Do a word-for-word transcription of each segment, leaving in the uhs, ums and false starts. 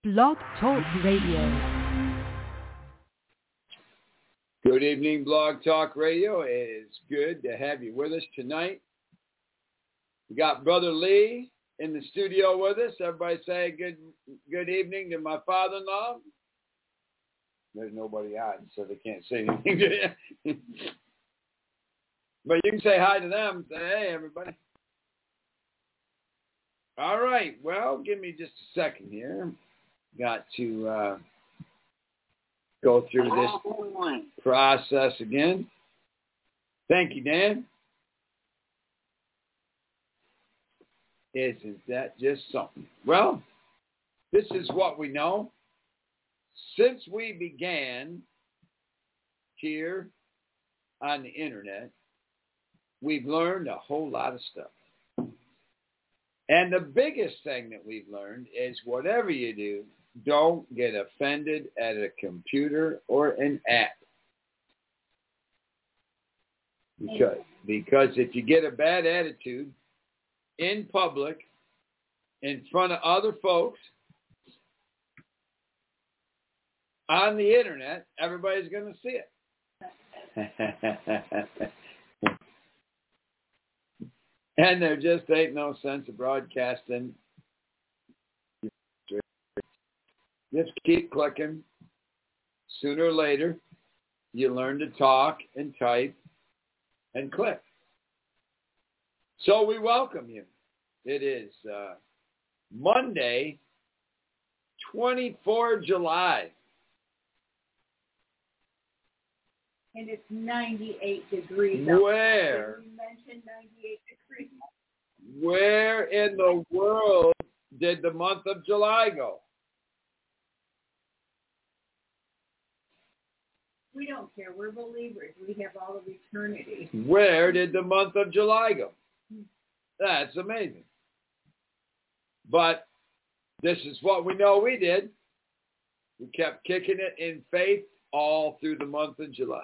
Blog Talk Radio. Good evening, Blog Talk Radio. It's good to have you with us tonight. We got Brother Lee in the studio with us. Everybody say good good evening to my father-in-law. There's nobody on, so they can't say anything to you. But you can say hi to them. Say, hey, everybody. All right. Well, give me just a second here. Got to uh, go through this process again. Thank you, Dan. Isn't that just something? Well, this is what we know. Since we began here on the internet, we've learned a whole lot of stuff. And the biggest thing that we've learned is whatever you do, don't get offended at a computer or an app. Because, because if you get a bad attitude in public, in front of other folks, on the internet, everybody's going to see it. And there just ain't no sense of broadcasting. Just keep clicking. Sooner or later, you learn to talk and type and click. So we welcome you. It is uh, Monday, twenty-fourth of July. And it's ninety-eight degrees. Where? You mentioned ninety-eight degrees. Where in the world did the month of July go? We don't care. We're believers. We have all of eternity. Where did the month of July go? That's amazing. But this is what we know we did. We kept kicking it in faith all through the month of July.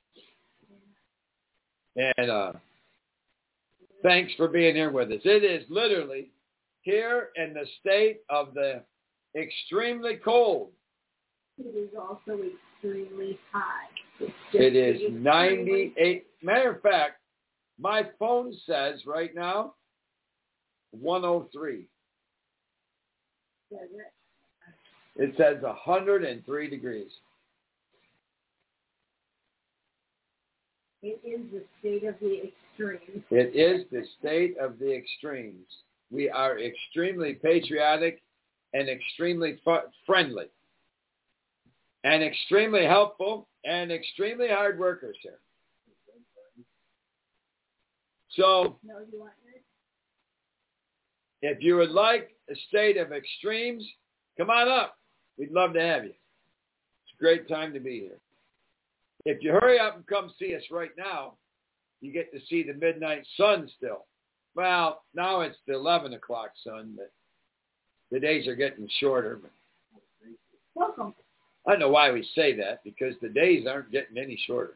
And uh, thanks for being here with us. It is literally here in the state of the extremely cold. It is also extremely hot. It is ninety-eight. Matter of fact, my phone says right now one oh three. Does it? It says one hundred three degrees. It is the state of the extremes. It is the state of the extremes. We are extremely patriotic and extremely fu- friendly and extremely helpful and extremely hard workers here. So, No, you want yours? if you would like a state of extremes, come on up. We'd love to have you. It's a great time to be here. If you hurry up and come see us right now, you get to see the midnight sun still. Well, now it's the eleven o'clock sun, but the days are getting shorter. Welcome. I don't know why we say that, because the days aren't getting any shorter.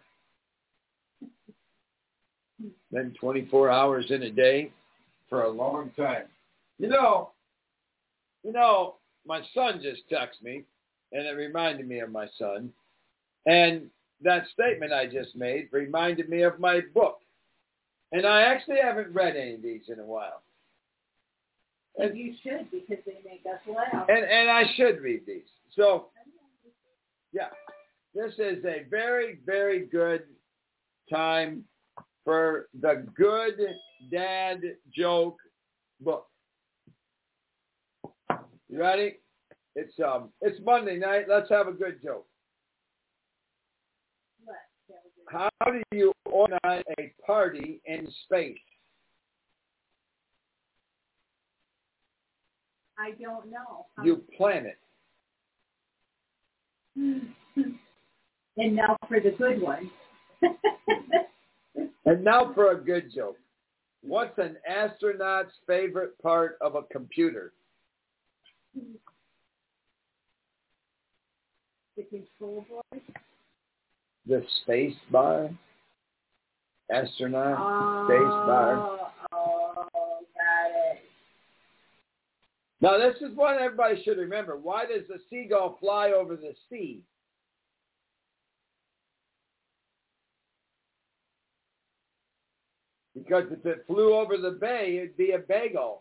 Been twenty-four hours in a day for a long time. You know, you know, my son just texted me, and it reminded me of my son. And that statement I just made reminded me of my book. And I actually haven't read any of these in a while. And you should, because they make us laugh. And, and I should read these. So, yeah, this is a very, very good time for the Good Dad Joke book. You ready? It's um, it's Monday night. Let's have a good joke. How do you organize a party in space? I don't know. You plan it. And now for the good one. And now for a good joke. What's an astronaut's favorite part of a computer? The control board. The space bar. Astronaut, oh, space bar. Oh, got Now, this is what everybody should remember. Why does the seagull fly over the sea? Because if it flew over the bay, it'd be a bagel.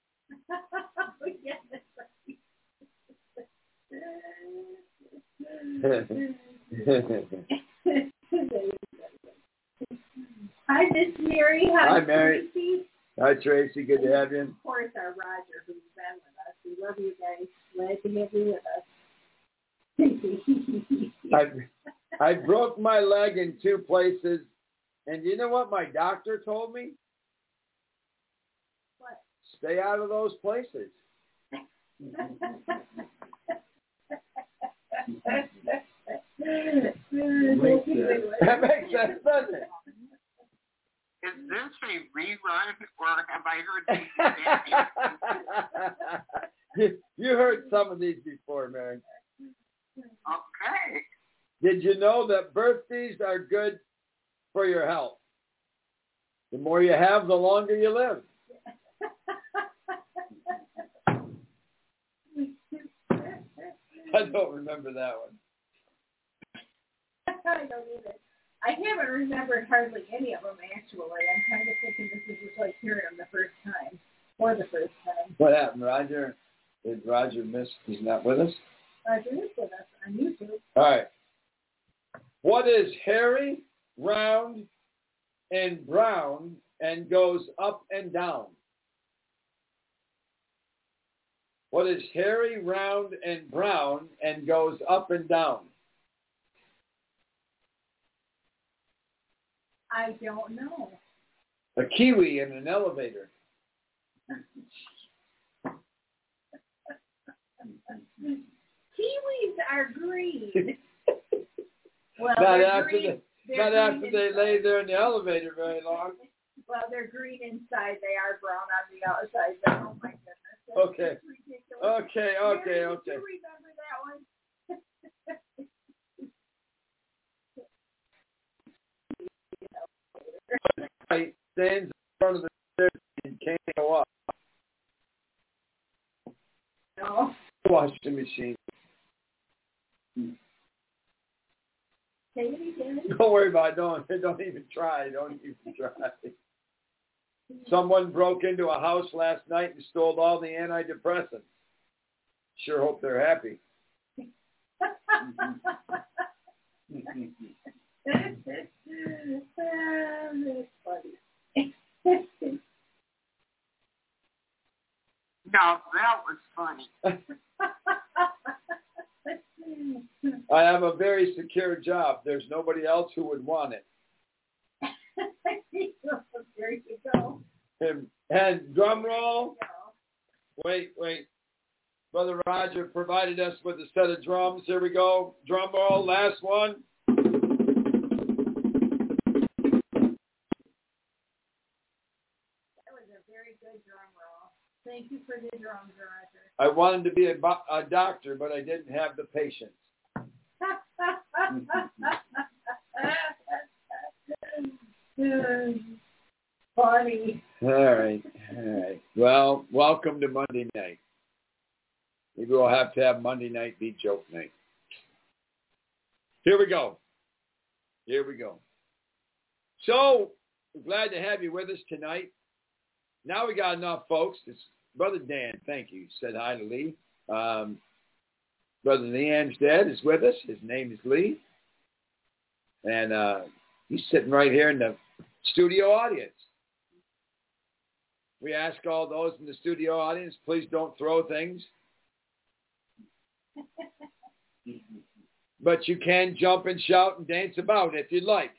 Hi, Miss Mary. Hi, Hi, Mary. Tracy. Hi, Tracy. Good to have you. Of course, our Roger, who's been with us. We love you guys. Glad to have you with us. I, I broke my leg in two places, and you know what my doctor told me? What? Stay out of those places. That makes sense, doesn't it? Is this a rerun, or have I heard these? you, you heard some of these before, Mary. Okay. Did you know that birthdays are good for your health? The more you have, the longer you live. I don't remember that one. I don't either. I haven't remembered hardly any of them, actually. I'm kind of thinking this is just like hearing them the first time, or the first time. What happened, Roger? Did Roger miss? He's not with us? Roger is with us on YouTube. All right. What is hairy, round, and brown, and goes up and down? What is hairy, round, and brown, and goes up and down? I don't know. A kiwi in an elevator. Kiwis are green. Well, not they're after green. they, They're not green after they inside. lay there in the elevator very long. Well, they're green inside. They are brown on the outside. But oh my goodness. That's Okay. just ridiculous. Okay, okay, Mary, okay. Do you remember that one? He stands in front of the stairs and can't go up. No. Washing machine. Say it again. Don't worry about it. Don't, don't even try. Don't even try. Someone broke into a house last night and stole all the antidepressants. Sure hope they're happy. That's funny. No, that was funny. I have a very secure job. There's nobody else who would want it. There you go. And, and drum roll. Wait, wait. Brother Roger provided us with a set of drums. Here we go. Drum roll. Last one. That was a very good drum roll. Thank you for the drums, Roger. I wanted to be a, bo- a doctor, but I didn't have the patience. Funny. All right. All right. Well, welcome to Monday night. Maybe we'll have to have Monday night be joke night. Here we go. Here we go. So, we're glad to have you with us tonight. Now we got enough folks. It's Brother Dan, thank you, said hi to Lee. Um, Brother Leanne's dad is with us. His name is Lee. And uh, he's sitting right here in the studio audience. We ask all those in the studio audience, please don't throw things. But you can jump and shout and dance about if you'd like.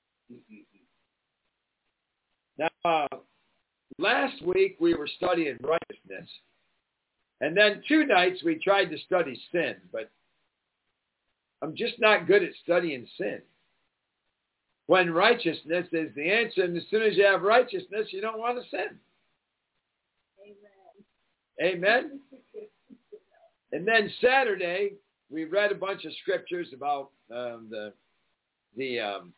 Now, uh, last week we were studying righteousness. And then two nights we tried to study sin, but I'm just not good at studying sin. When righteousness is the answer, and as soon as you have righteousness, you don't want to sin. Amen. Amen? And then Saturday, we read a bunch of scriptures about um, the the um,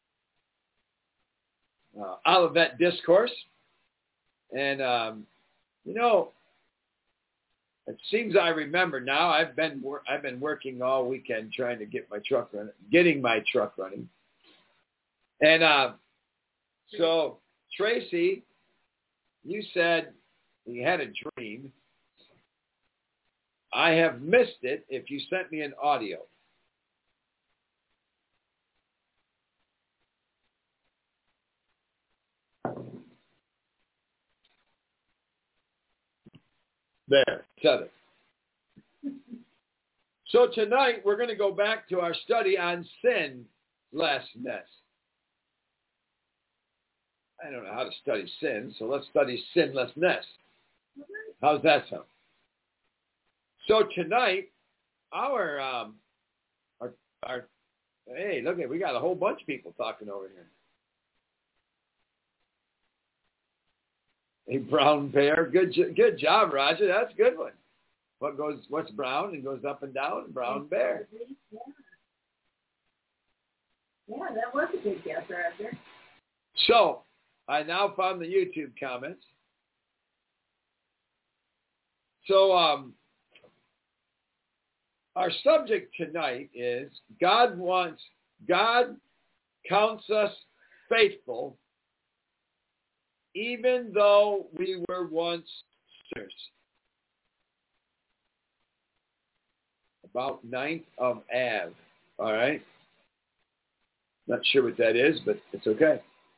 uh, Olivet Discourse. And, um, you know, It seems I remember now. I've been wor- I've been working all weekend trying to get my truck running, getting my truck running. And uh, so, Tracy, you said you had a dream. I have missed it if you sent me an audio. There, said it. So tonight we're going to go back to our study on sinlessness. I don't know how to study sin, so let's study sinlessness. How's that sound? So tonight, our, um, our, our, hey, look at, we got a whole bunch of people talking over here. A brown bear, good, good job, Roger. That's a good one. What goes? What's brown and goes up and down? Brown bear. Yeah, yeah, that was a good guess, Roger. So I now found the YouTube comments. So um, our subject tonight is God wants, God counts us faithful even though we were once sinners. About ninth of Av, all right? Not sure what that is, but it's okay.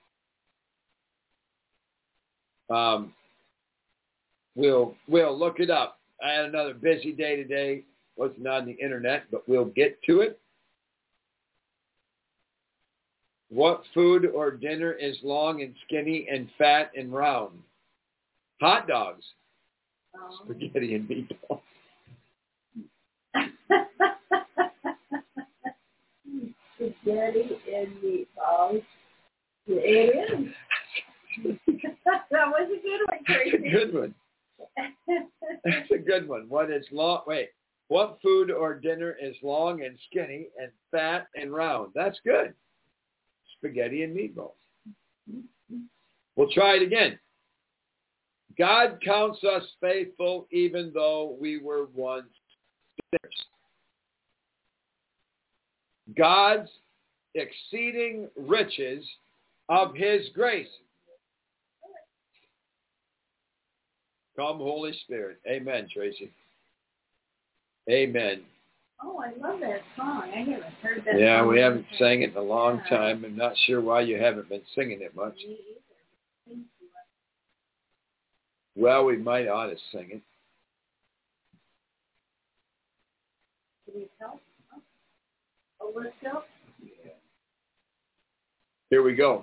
Um, we'll we'll look it up. I had another busy day today. Wasn't on the internet, but we'll get to it. What food or dinner is long and skinny and fat and round? Hot dogs. Um, Spaghetti and meatballs. Spaghetti and meatballs. It is. That was a good one, That's Tracy. a good one. That's a good one. What is long? Wait. What food or dinner is long and skinny and fat and round? That's good. Spaghetti and meatballs. We'll try it again. God counts us faithful even though we were once sinners. God's exceeding riches of his grace. Come, Holy Spirit. Amen, Tracy. Amen. Oh, I love that song. I haven't heard that Yeah, song we haven't in sang it in a long yeah. time. I'm not sure why you haven't been singing it much. Me either. Well, we might ought to sing it. Can you help? Oh, let's go. Here we go.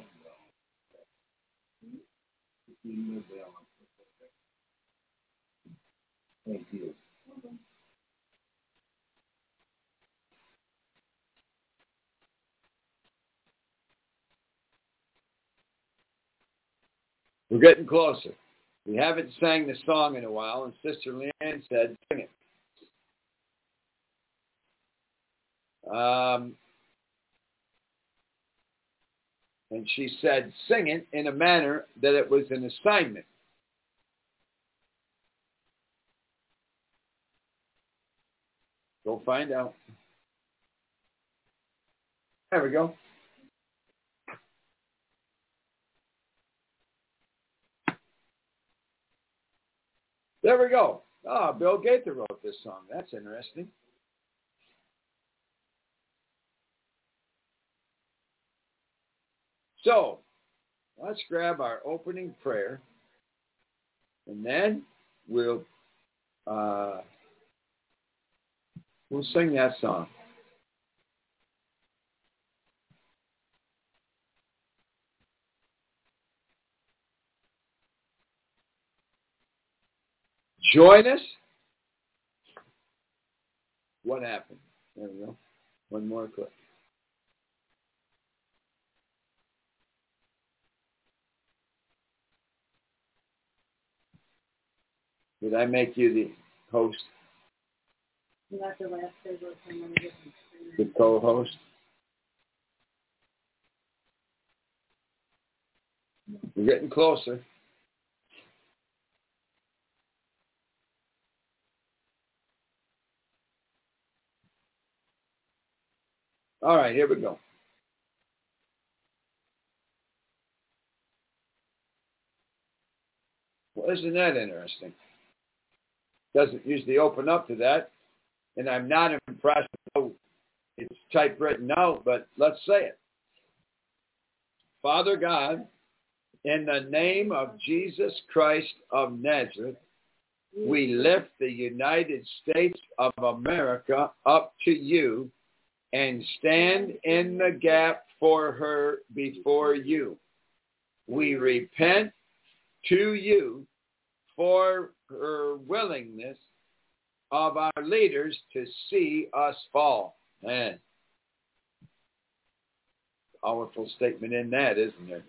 Thank you. We're getting closer. We haven't sang the song in a while, and Sister Leanne said, sing it. Um, and she said, sing it in a manner that it was an assignment. Go find out. There we go. There we go. Ah, Bill Gaither wrote this song. That's interesting. So, let's grab our opening prayer, and then we'll uh, we'll sing that song. Join us. What happened? There we go. One more clip. Did I make you the host? Not the last favorite from one of The co-host? We're getting closer. All right, here we go. Well, isn't that interesting? Doesn't usually open up to that, and I'm not impressed with how it's typewritten out, but let's say it. Father God, in the name of Jesus Christ of Nazareth, we lift the United States of America up to you and stand in the gap for her before you. We repent to you for her willingness of our leaders to see us fall. Man, powerful statement in that, isn't there?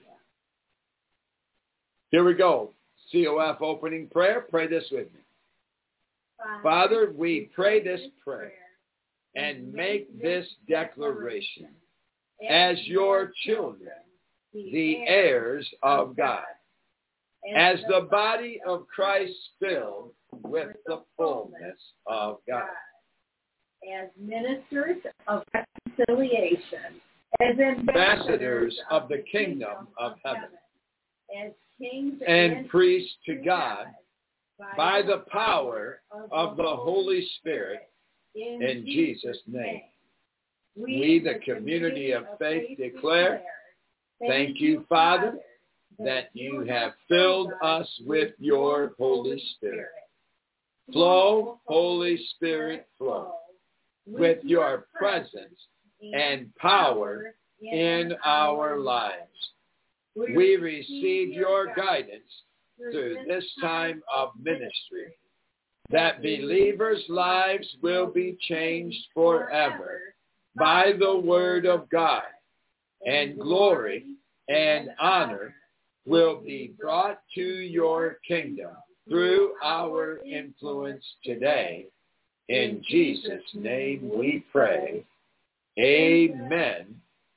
Here we go. C O F opening prayer. Pray this with me. Father, we pray this prayer and make this declaration as your children, the heirs of God, as the body of Christ filled with the fullness of God, as ministers of reconciliation, as ambassadors of the kingdom of heaven, as kings and priests to God, by the power of the Holy Spirit, in Jesus' name. We, the community of faith, declare, thank you, Father, that you have filled us with your Holy Spirit. Flow, Holy Spirit, flow, with your presence and power in our lives. We receive your guidance through this time of ministry, that believers' lives will be changed forever by the word of God, and glory and honor will be brought to your kingdom through our influence today. In Jesus' name we pray. Amen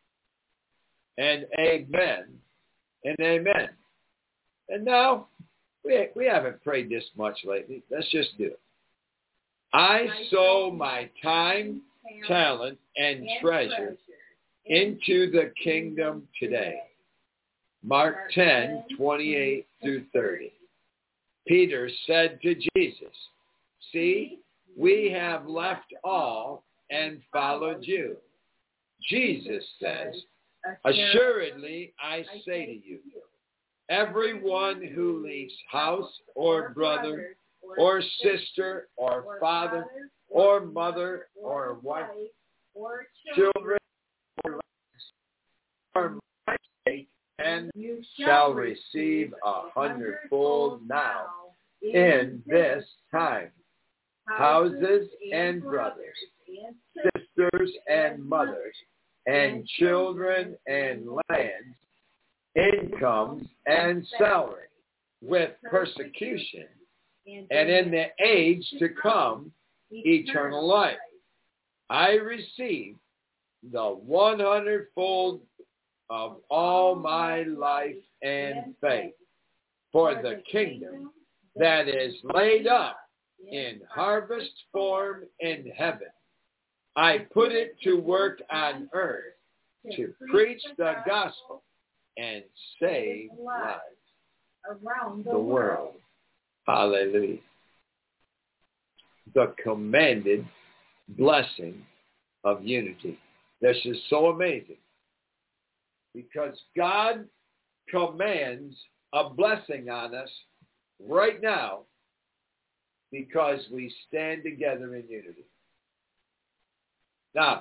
and amen and amen. And now, we, we haven't prayed this much lately. Let's just do it. I sow my time, talent, and treasure into the kingdom today. Mark ten, twenty-eight through thirty. Peter said to Jesus, see, we have left all and followed you. Jesus says, assuredly I say to you, everyone who leaves house or brother or sister or father or mother or wife or children or my sake, and shall receive a hundredfold now in this time, houses and brothers, sisters and mothers, and children and lands, incomes and salary, with persecution, and in the age to come, eternal life. I receive the one hundredfold of all my life and faith for the kingdom that is laid up in harvest form in heaven. I put it to work on earth to preach the gospel and save lives around the world. Hallelujah. The commanded blessing of unity. This is so amazing because God commands a blessing on us right now because we stand together in unity. Now,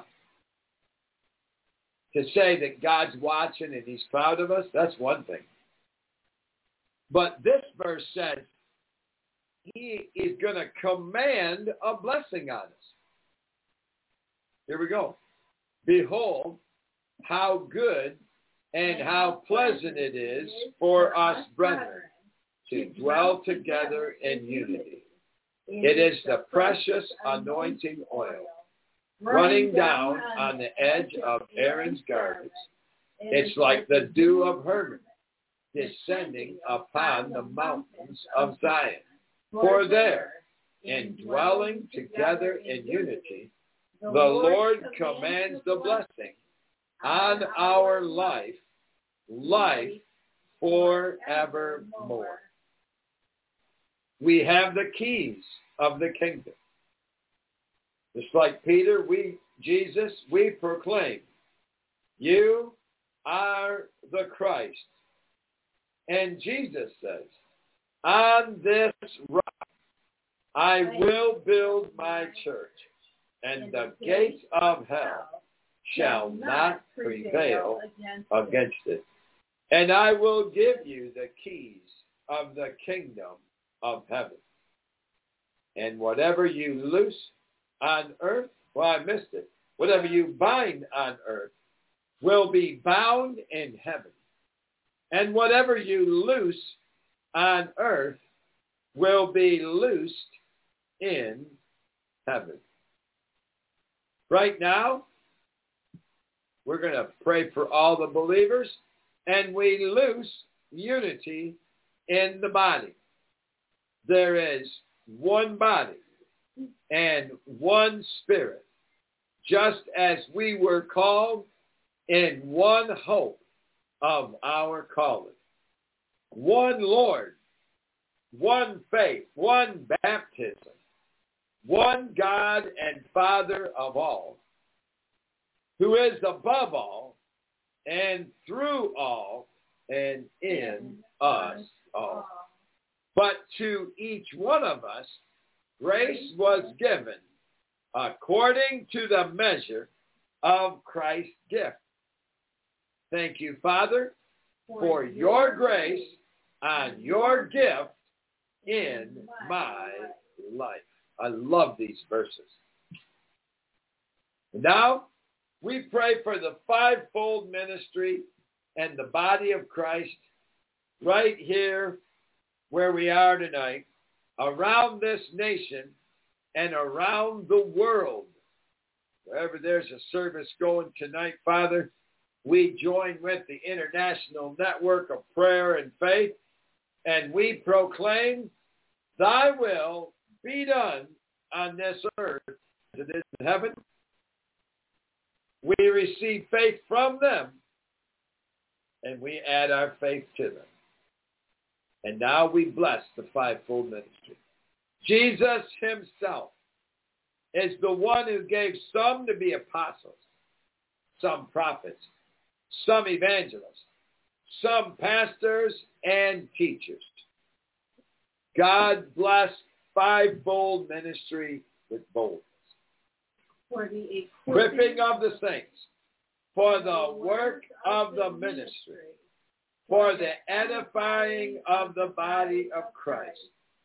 to say that God's watching and he's proud of us, that's one thing. But this verse says he is going to command a blessing on us. Here we go. Behold, how good and how pleasant it is for us, brethren, to dwell together in unity. It is the precious anointing oil running down on the edge of Aaron's garments. It's like the dew of Hermon descending upon the mountains of Zion. For there, in dwelling together in unity, The Lord commands the blessing on our life, life forevermore. We have the keys of the kingdom. Just like Peter, we, Jesus, we proclaim, you are the Christ. And Jesus says, on this rock I will build my church, and the gates of hell shall not prevail against it. And I will give you the keys of the kingdom of heaven. And whatever you loose on earth, well, I missed it. Whatever you bind on earth will be bound in heaven. And whatever you loose on earth will be loosed in heaven. Right now, we're going to pray for all the believers, and we loose unity in the body. There is one body and one spirit, just as we were called in one hope of our calling. One Lord, one faith, one baptism, one God and Father of all, who is above all and through all and in us all. But to each one of us, grace was given according to the measure of Christ's gift. Thank you, Father, for your grace and your gift in my life. I love these verses. Now, we pray for the fivefold ministry and the body of Christ right here where we are tonight, around this nation and around the world. Wherever there's a service going tonight, Father, we join with the International Network of Prayer and Faith, and we proclaim, thy will be done on this earth as it is in heaven. We receive faith from them, and we add our faith to them. And now we bless the fivefold ministry. Jesus himself is the one who gave some to be apostles, some prophets, some evangelists, some pastors and teachers. God bless fivefold ministry with boldness. For the equipping of the saints, for the work of the ministry, for the edifying of the body of Christ,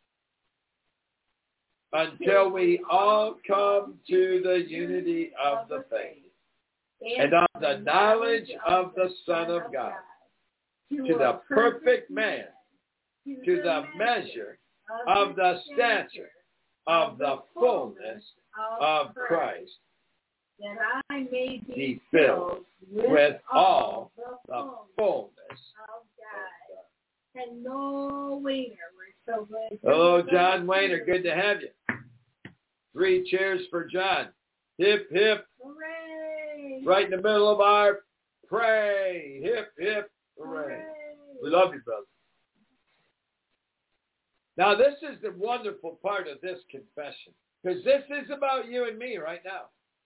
until we all come to the unity of the faith and of the knowledge of the Son of God, to the perfect man, to the measure of the stature of the fullness of Christ, that I may be, be filled with all the fullness of God. And no Weiner, we're so glad. Hello, John Weiner. Good to have you. Three cheers for John. Hip, hip. Hooray. Right in the middle of our pray. Hip, hip. Hooray. Hooray. We love you, brother. Now, this is the wonderful part of this confession, because this is about you and me right now.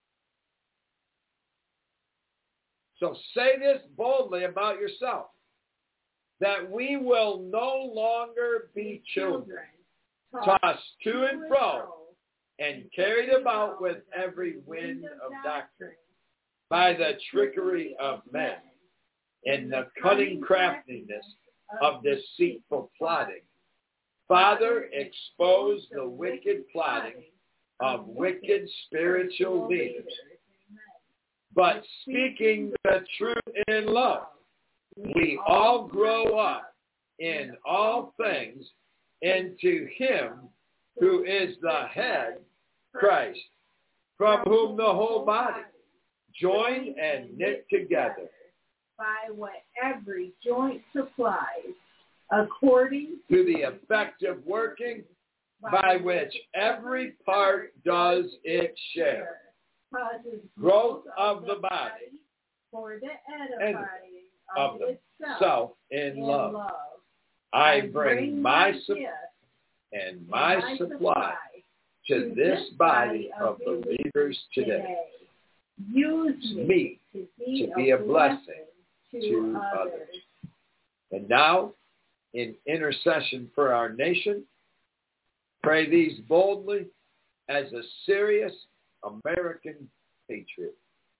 So say this boldly about yourself, that we will no longer be children, tossed to and fro, and carried about with every wind of doctrine, by the trickery of men, and the cunning craftiness of deceitful plotting. Father, expose the wicked plotting of wicked spiritual leaders. But speaking the truth in love, we all grow up in all things into him who is the head, Christ, from whom the whole body, joined and knit together by what every joint supplies, according to the effective working by which every part does its share, causes growth of the body for the edifying of of the itself self in in love. love. I bring my supply gift and my supply to this body of believers today. Use Me to be, to be a blessing to, to others. others. And now, in intercession for our nation, pray these boldly as a serious American patriot.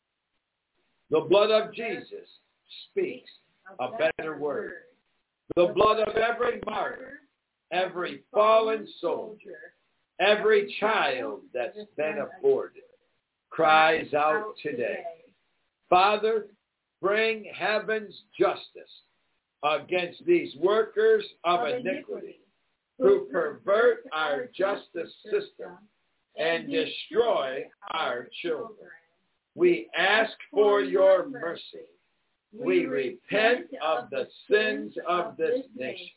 The blood of Jesus speaks a better word. The blood of every martyr, every fallen soldier, every child that's been aborted, cries out today. Father, bring heaven's justice against these workers of iniquity who pervert our justice system and destroy our children. We ask for your mercy. We repent of the sins of this nation.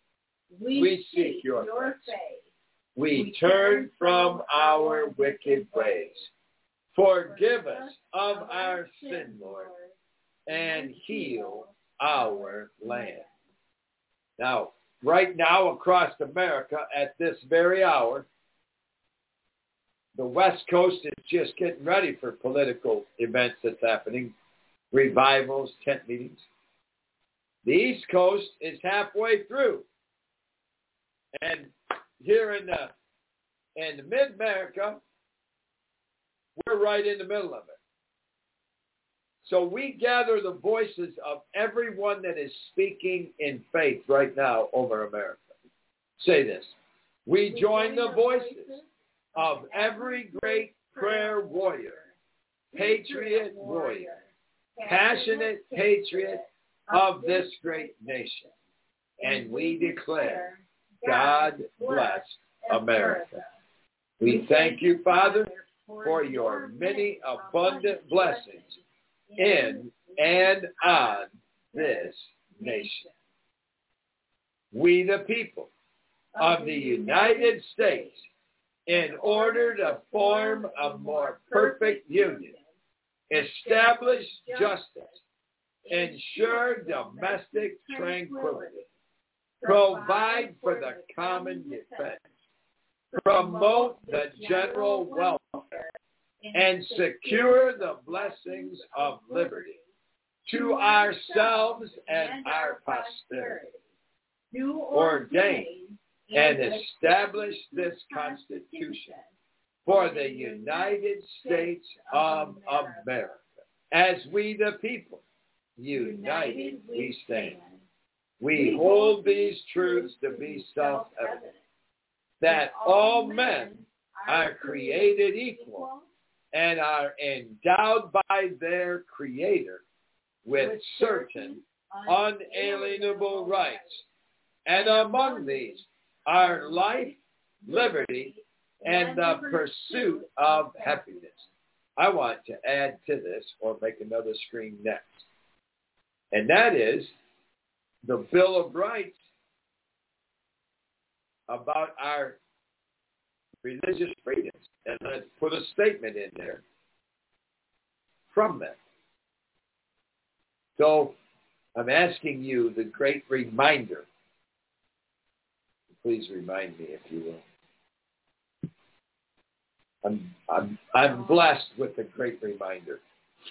We seek your face. We turn from our wicked ways. Forgive us of our sin, Lord, and heal our land. Now, right now across America at this very hour, the West Coast is just getting ready for political events that's happening, revivals, tent meetings. The East Coast is halfway through. And here in the, in the mid-America, we're right in the middle of it. So we gather the voices of everyone that is speaking in faith right now over America. Say this. We join the voices of every great prayer warrior, patriot warrior, passionate patriot of this great nation. And we declare, God bless America. We thank you, Father, for your many abundant blessings in and on this nation. We, the people of the United States, in order to form a more perfect union, establish justice, ensure domestic tranquility, provide for the common defense, promote the general welfare, and secure the blessings of liberty to ourselves and our posterity. Do ordain and establish this Constitution for the United States of America. As we the people, united we stand. We hold these truths to be self-evident, that all men are created equal and are endowed by their Creator with certain unalienable rights. And among these are life, liberty, and the pursuit of happiness. I want to add to this or make another screen next. And that is the Bill of Rights about our religious freedoms. And let's put a statement in there from them. So I'm asking you the great reminder. Please remind me, if you will. I'm, I'm, I'm blessed with the great reminder.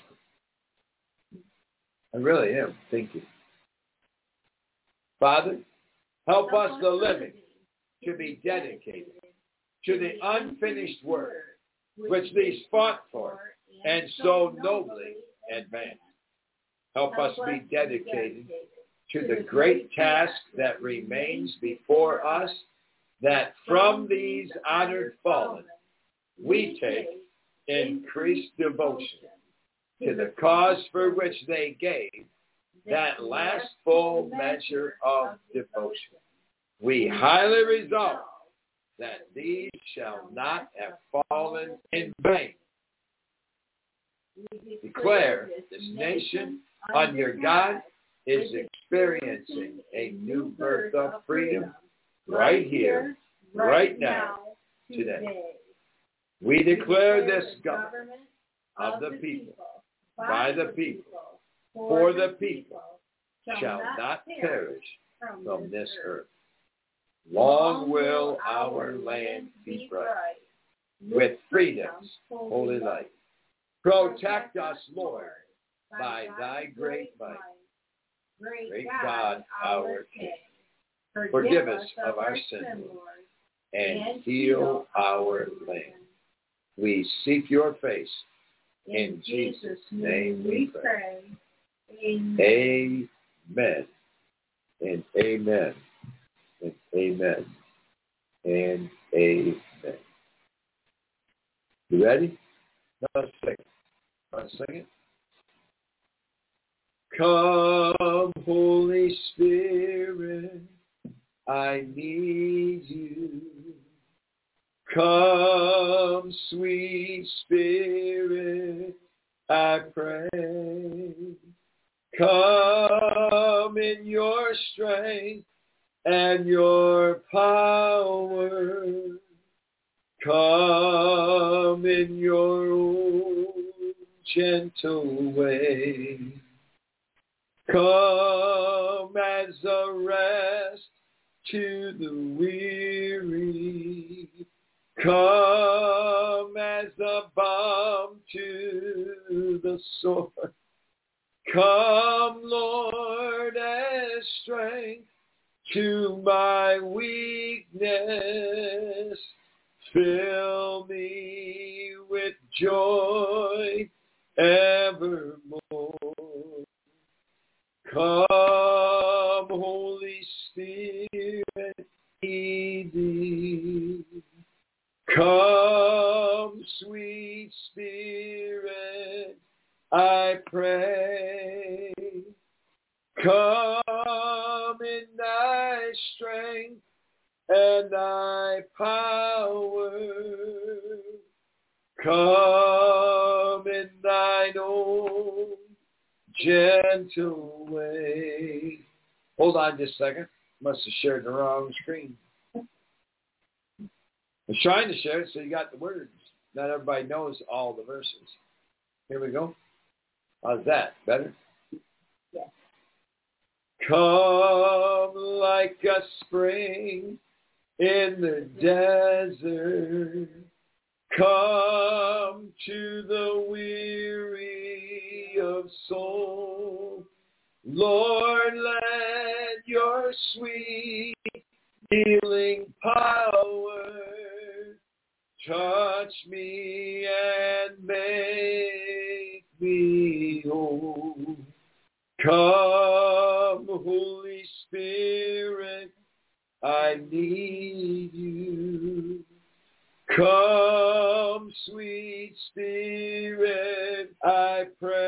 I really am. Thank you. Father, help us, the living, to be dedicated to the unfinished word which these fought for and so nobly advanced. Help us be dedicated to the great task that remains before us, that from these honored fallen we take increased devotion to the cause for which they gave that last full measure of devotion. We highly resolve that these shall not have fallen in vain. Declare this nation under God is experiencing a new birth of freedom right here, right now, today. We declare this government of the people, by the people, for the people, shall not perish from this earth. Long will our land be bright, with freedom's holy light. Protect us, Lord, by thy great might. Great God, our King, forgive us of our sin, Lord, and heal our land. We seek your face. In Jesus' name we pray. Amen. Amen. And amen. And amen. And amen. You ready? No, let's sing it. Want to sing it? Come, Holy Spirit, I need you. Come, sweet Spirit, I pray. Come in your strength and your power. Come in your own gentle way. Come as a rest to the weary. Come as a balm to the sore. Come, Lord, as strength to my weakness. Fill me with joy evermore. Come, Holy Spirit, lead thee. Come, sweet Spirit, I pray. Come in thy strength and thy power. Come in thine own gentle way. Hold on just a second. Must have shared the wrong screen. I'm trying to share it so you got the words. Not everybody knows all the verses. Here we go. How's that? Better? Yes. Come like a spring in the desert. Come to the weary of soul. Lord, let your sweet healing power touch me and make me whole. Come, Holy Spirit, I need you. Come, sweet Spirit, I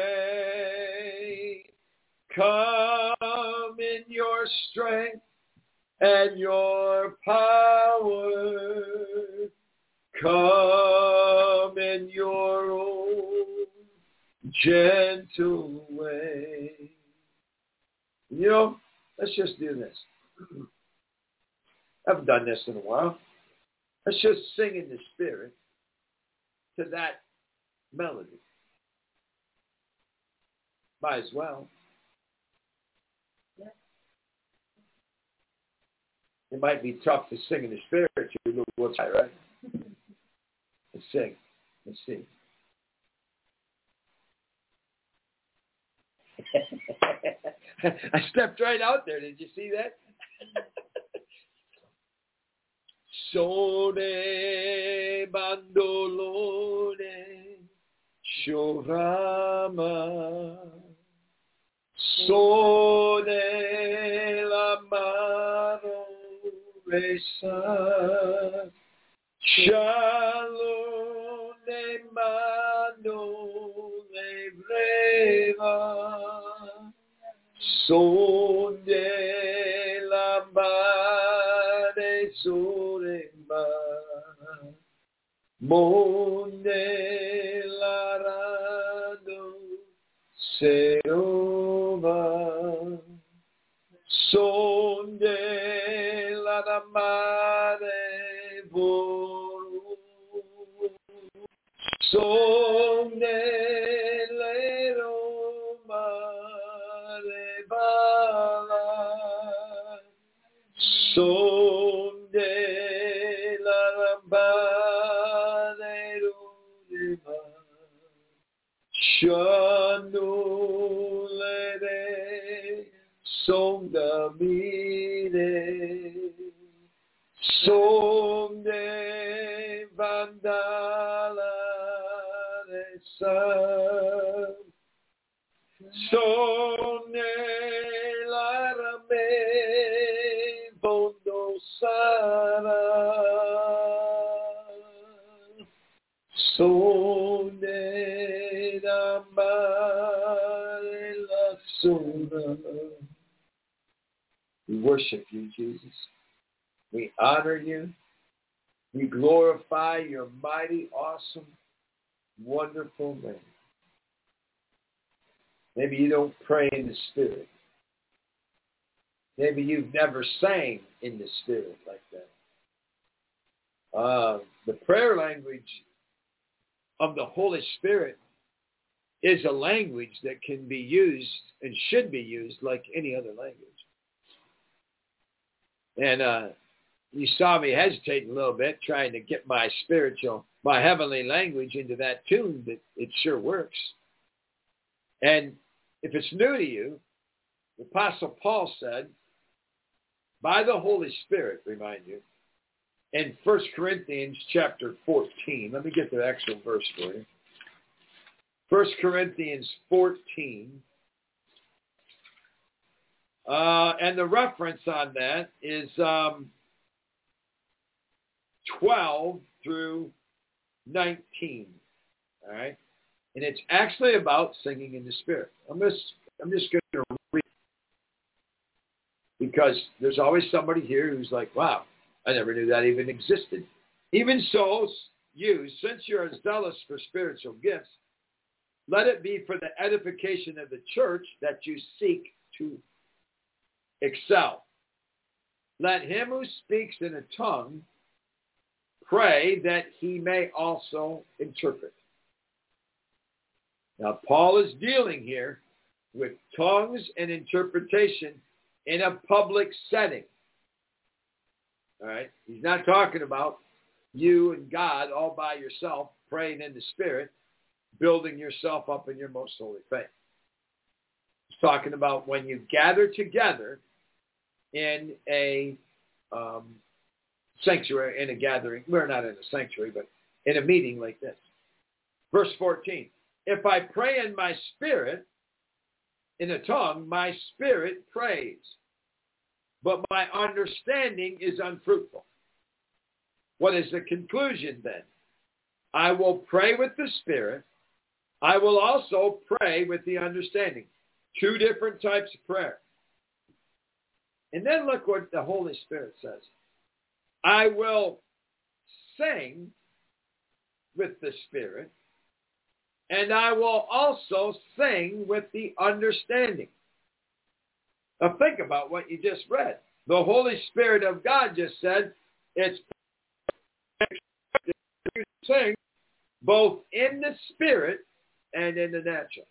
pray. Come in your strength and your power. Come in your own gentle way. You know, let's just do this. I haven't done this in a while. Let's just sing in the Spirit to that melody. Might as well. Yeah. It might be tough to sing in the Spirit. You will try, right? Let's sing. Let's see. I stepped right out there. Did you see that? Sole bandolone Shorama, Sole la mano resa, Shalom le mano le breva, Sonde la mare sorema, Monde la rado serova, Sonde la mare volu, Sonde Shanulere sondamine sonde vandala resa sonne larame bondo sara sonne we worship you, Jesus. We honor you. We glorify your mighty, awesome, wonderful name. Maybe you don't pray in the Spirit. Maybe you've never sang in the Spirit like that. Uh, the prayer language of the Holy Spirit is a language that can be used and should be used like any other language. And uh, you saw me hesitating a little bit trying to get my spiritual, my heavenly language into that tune, but it sure works. And if it's new to you, the Apostle Paul said, by the Holy Spirit, remind you, in First Corinthians chapter fourteen, let me get the actual verse for you. First Corinthians fourteen, uh, and the reference on that is um, twelve through nineteen, all right? And it's actually about singing in the Spirit. I'm just, I'm just going to read, because there's always somebody here who's like, wow, I never knew that even existed. Even so, you, since you're zealous for spiritual gifts, let it be for the edification of the church that you seek to excel. Let him who speaks in a tongue pray that he may also interpret. Now, Paul is dealing here with tongues and interpretation in a public setting. All right? He's not talking about you and God all by yourself praying in the Spirit, building yourself up in your most holy faith. He's talking about when you gather together in a um, sanctuary, in a gathering. We're not in a sanctuary, but in a meeting like this. Verse fourteen. If I pray in my spirit, in a tongue, my spirit prays, but my understanding is unfruitful. What is the conclusion then? I will pray with the Spirit. I will also pray with the understanding. Two different types of prayer. And then look what the Holy Spirit says. I will sing with the Spirit, and I will also sing with the understanding. Now think about what you just read. The Holy Spirit of God just said, it's to sing both in the Spirit and in the natural.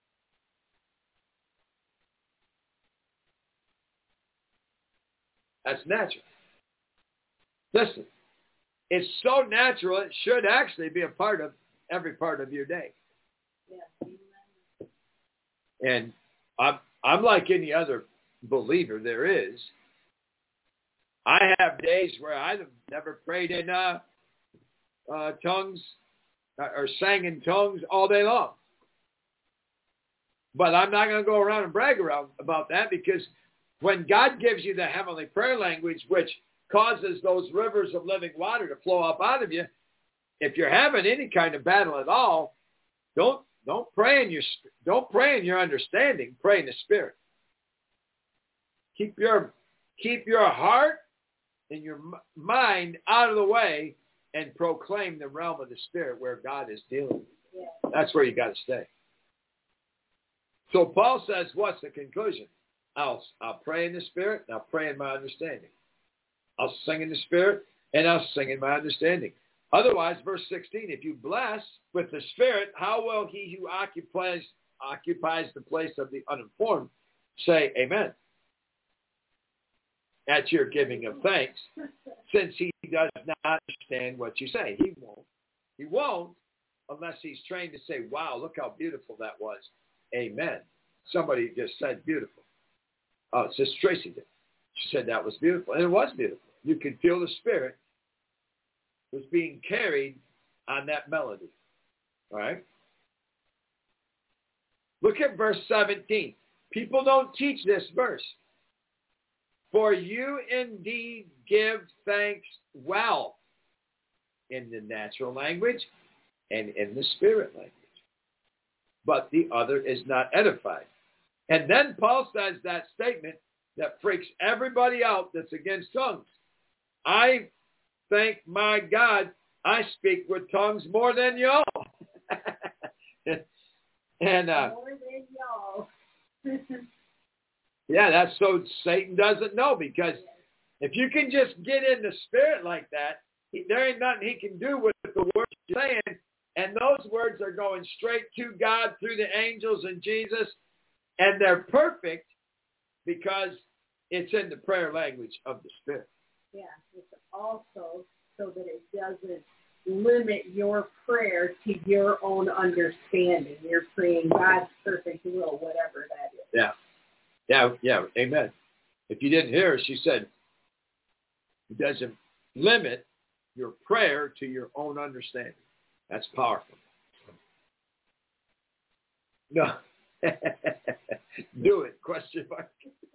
That's natural. Listen, it's so natural, it should actually be a part of every part of your day. Yeah. And I'm, I'm like any other believer there is. I have days where I've never prayed in uh, uh, tongues or sang in tongues all day long. But I'm not going to go around and brag around about that, because when God gives you the heavenly prayer language, which causes those rivers of living water to flow up out of you, if you're having any kind of battle at all, don't don't pray in your don't pray in your understanding. Pray in the Spirit. Keep your keep your heart and your mind out of the way, and proclaim the realm of the Spirit where God is dealing. Yeah. That's where you got to stay. So Paul says, what's the conclusion? I'll I'll pray in the Spirit, and I'll pray in my understanding. I'll sing in the Spirit, and I'll sing in my understanding. Otherwise, verse sixteen, if you bless with the Spirit, how will he who occupies occupies the place of the uninformed say amen at your giving of thanks, since he does not understand what you say? He won't. He won't unless he's trained to say, wow, look how beautiful that was. Amen. Somebody just said beautiful. Oh, it's just Tracy did. She said that was beautiful. And it was beautiful. You could feel the Spirit was being carried on that melody. All right? Look at verse seventeen. People don't teach this verse. For you indeed give thanks well in the natural language and in the spirit language. But the other is not edified. And then Paul says that statement that freaks everybody out that's against tongues. I thank my God I speak with tongues more than y'all. and uh, More than y'all. yeah, that's so Satan doesn't know, because if you can just get in the spirit like that, he, there ain't nothing he can do with the words you're saying. And those words are going straight to God through the angels and Jesus. And they're perfect because it's in the prayer language of the Spirit. Yeah, it's also so that it doesn't limit your prayer to your own understanding. You're praying God's perfect will, whatever that is. Yeah. Yeah, yeah, amen. If you didn't hear her, she said, it doesn't limit your prayer to your own understanding. That's powerful. No. Do it, question mark.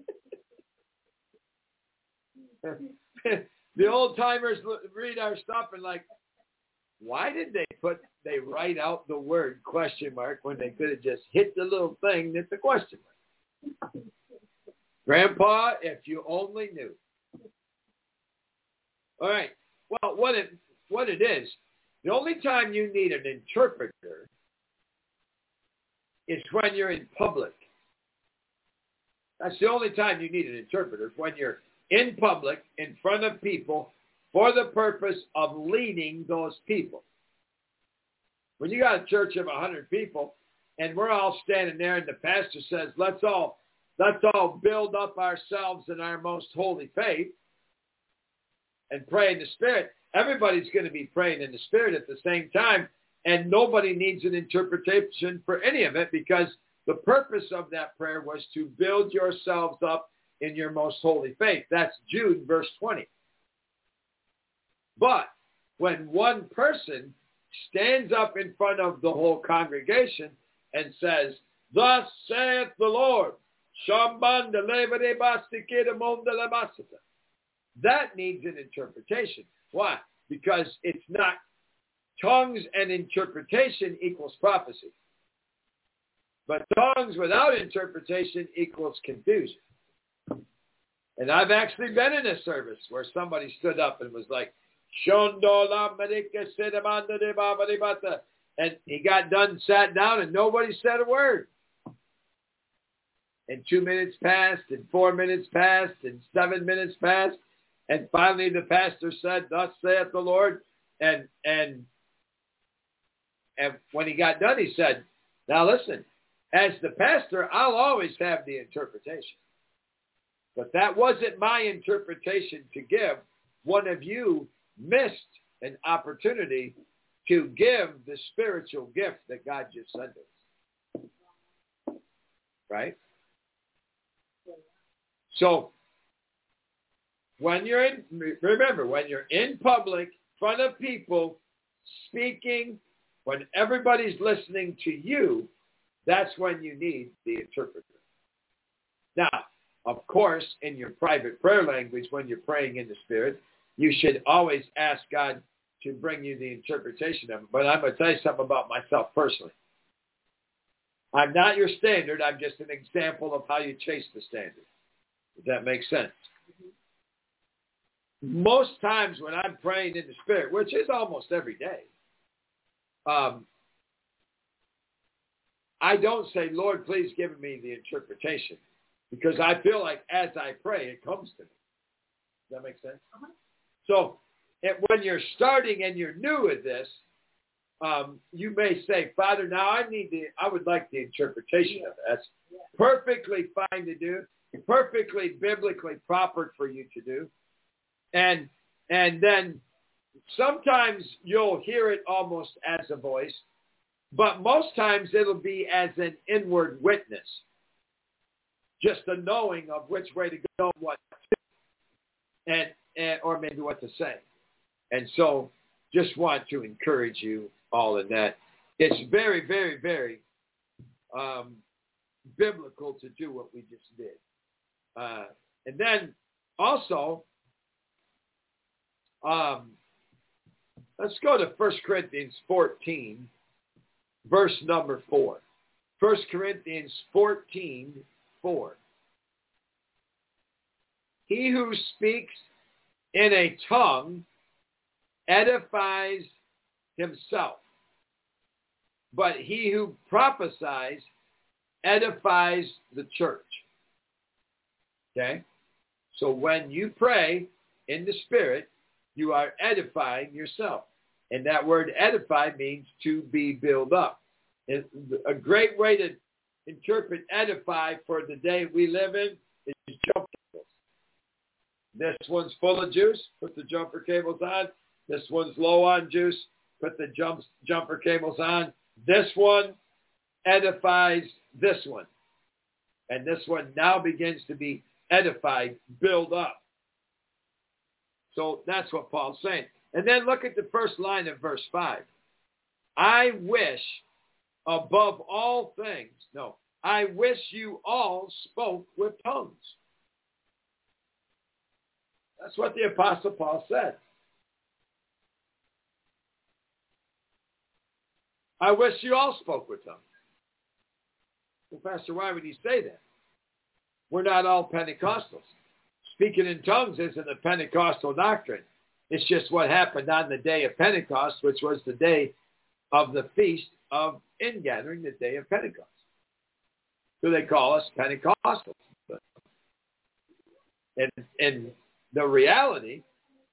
The old timers read our stuff and like, why did they put, they write out the word question mark when they could have just hit the little thing that's a question mark? Grandpa, if you only knew. All right. Well, what it, what it is, the only time you need an interpreter is when you're in public. That's the only time you need an interpreter, when you're in public, in front of people, for the purpose of leading those people. When you got a church of one hundred people, and we're all standing there, and the pastor says, let's all, let's all build up ourselves in our most holy faith and pray in the Spirit, everybody's going to be praying in the Spirit at the same time, and nobody needs an interpretation for any of it, because the purpose of that prayer was to build yourselves up in your most holy faith. That's Jude, verse twenty. But when one person stands up in front of the whole congregation and says, thus saith the Lord, that needs an interpretation. Why? Because it's not tongues and interpretation equals prophecy. But tongues without interpretation equals confusion. And I've actually been in a service where somebody stood up and was like, and he got done, sat down, and nobody said a word. And two minutes passed, and four minutes passed, and seven minutes passed. And finally the pastor said, thus saith the Lord. And, and, and when he got done, he said, now listen, as the pastor, I'll always have the interpretation. But that wasn't my interpretation to give. One of you missed an opportunity to give the spiritual gift that God just sent us. Right? So, when you're in, remember, when you're in public, in front of people, speaking, when everybody's listening to you, that's when you need the interpreter. Now, of course, in your private prayer language, when you're praying in the Spirit, you should always ask God to bring you the interpretation of it. But I'm going to tell you something about myself personally. I'm not your standard. I'm just an example of how you chase the standard. Does that make sense? Mm-hmm. Most times when I'm praying in the Spirit, which is almost every day, um, I don't say, Lord, please give me the interpretation. Because I feel like as I pray, it comes to me. Does that make sense? Uh-huh. So it, when you're starting and you're new at this, um, you may say, Father, now I need the, I would like the interpretation yeah. of it. That's yeah. perfectly fine to do, perfectly biblically proper for you to do. And and then sometimes you'll hear it almost as a voice, But most times it'll be as an inward witness. Just a knowing of which way to go, what to do, and, and or maybe what to say. And so just want to encourage you all in that. It's very, very, very um, biblical to do what we just did. Uh, and then also, um, let's go to First Corinthians fourteen, verse number four. First Corinthians fourteen, four. He who speaks in a tongue edifies himself, but he who prophesies edifies the church. Okay? So when you pray in the Spirit, you are edifying yourself. And that word edify means to be built up. And a great way to interpret edify for the day we live in is jumper cables. This one's full of juice, put the jumper cables on. This one's low on juice, put the jump, jumper cables on. This one edifies this one. And this one now begins to be edified, build up. So that's what Paul's saying. And then look at the first line of verse five. I wish above all things, no, I wish you all spoke with tongues. That's what the Apostle Paul said. I wish you all spoke with tongues. Well, Pastor, why would he say that? We're not all Pentecostals. Speaking in tongues isn't a Pentecostal doctrine. It's just what happened on the day of Pentecost, which was the day of the feast of ingathering, the day of Pentecost. So they call us Pentecostals. And, and the reality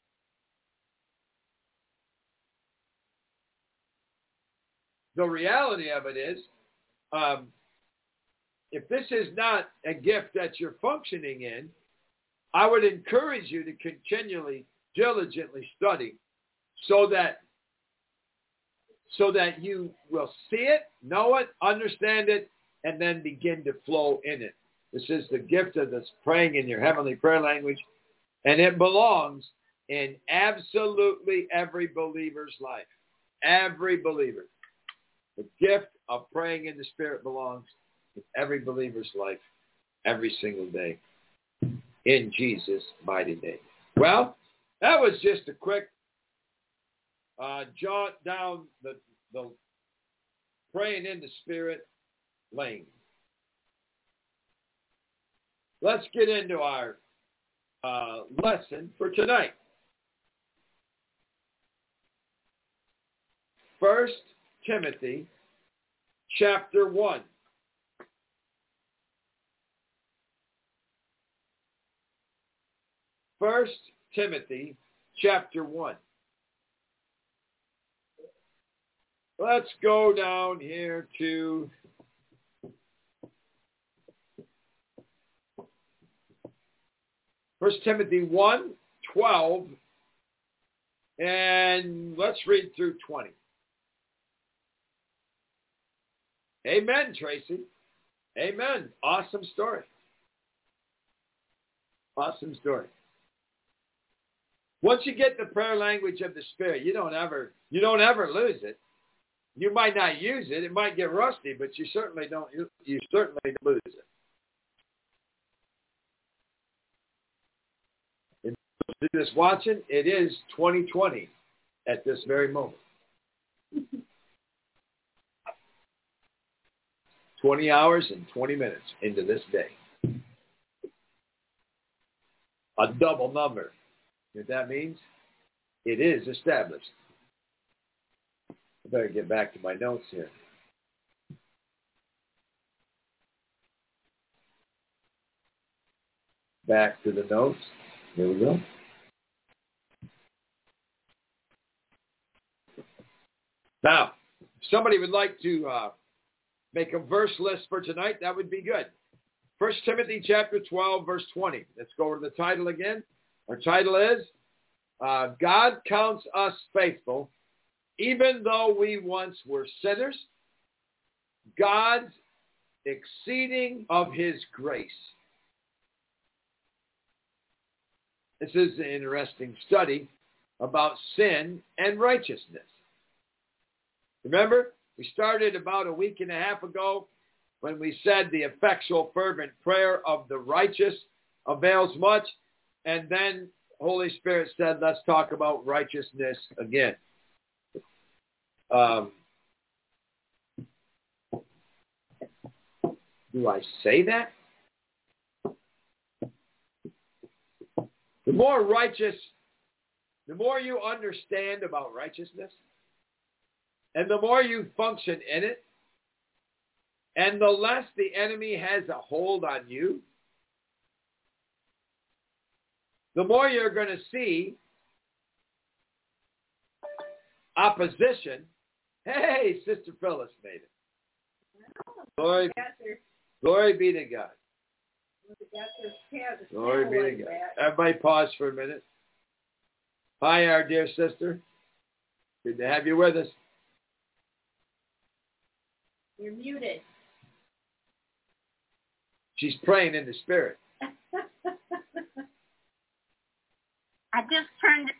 The reality of it is, um, if this is not a gift that you're functioning in, I would encourage you to continually, diligently study so that so that you will see it, know it, understand it, and then begin to flow in it. This is the gift of this praying in your heavenly prayer language, and it belongs in absolutely every believer's life. Every believer. The gift of praying in the Spirit belongs in every believer's life, every single day, in Jesus' mighty name. Well, that was just a quick uh, jot down the, the praying in the Spirit lane. Let's get into our uh, lesson for tonight. First Timothy chapter one. First Timothy chapter one. Let's go down here to First Timothy one, twelve, and let's read through twenty. Amen, Tracy. Amen. Awesome story. Awesome story. Once you get the prayer language of the Spirit, you don't ever you don't ever lose it. You might not use it. It might get rusty, but you certainly don't you, you certainly don't lose it. And those of you that's watching, it is twenty twenty at this very moment. twenty hours and twenty minutes into this day. A double number. You know what that means? It is established. I better get back to my notes here. Back to the notes. Here we go. Now, if somebody would like to uh, make a verse list for tonight, that would be good. First Timothy chapter twelve, verse twenty. Let's go over the title again. Our title is, uh, God counts us faithful, even though we once were sinners. God's exceeding of his grace. This is an interesting study about sin and righteousness. Remember, we started about a week and a half ago when we said the effectual fervent prayer of the righteous avails much. And then Holy Spirit said, let's talk about righteousness again. Um, do I say that? The more righteous, the more you understand about righteousness, and the more you function in it, and the less the enemy has a hold on you, the more you're going to see opposition. Hey, Sister Phyllis made it. Glory, glory be to God. Glory be to God. Everybody pause for a minute. Hi, our dear sister. Good to have you with us. You're muted. She's praying in the spirit. I just turned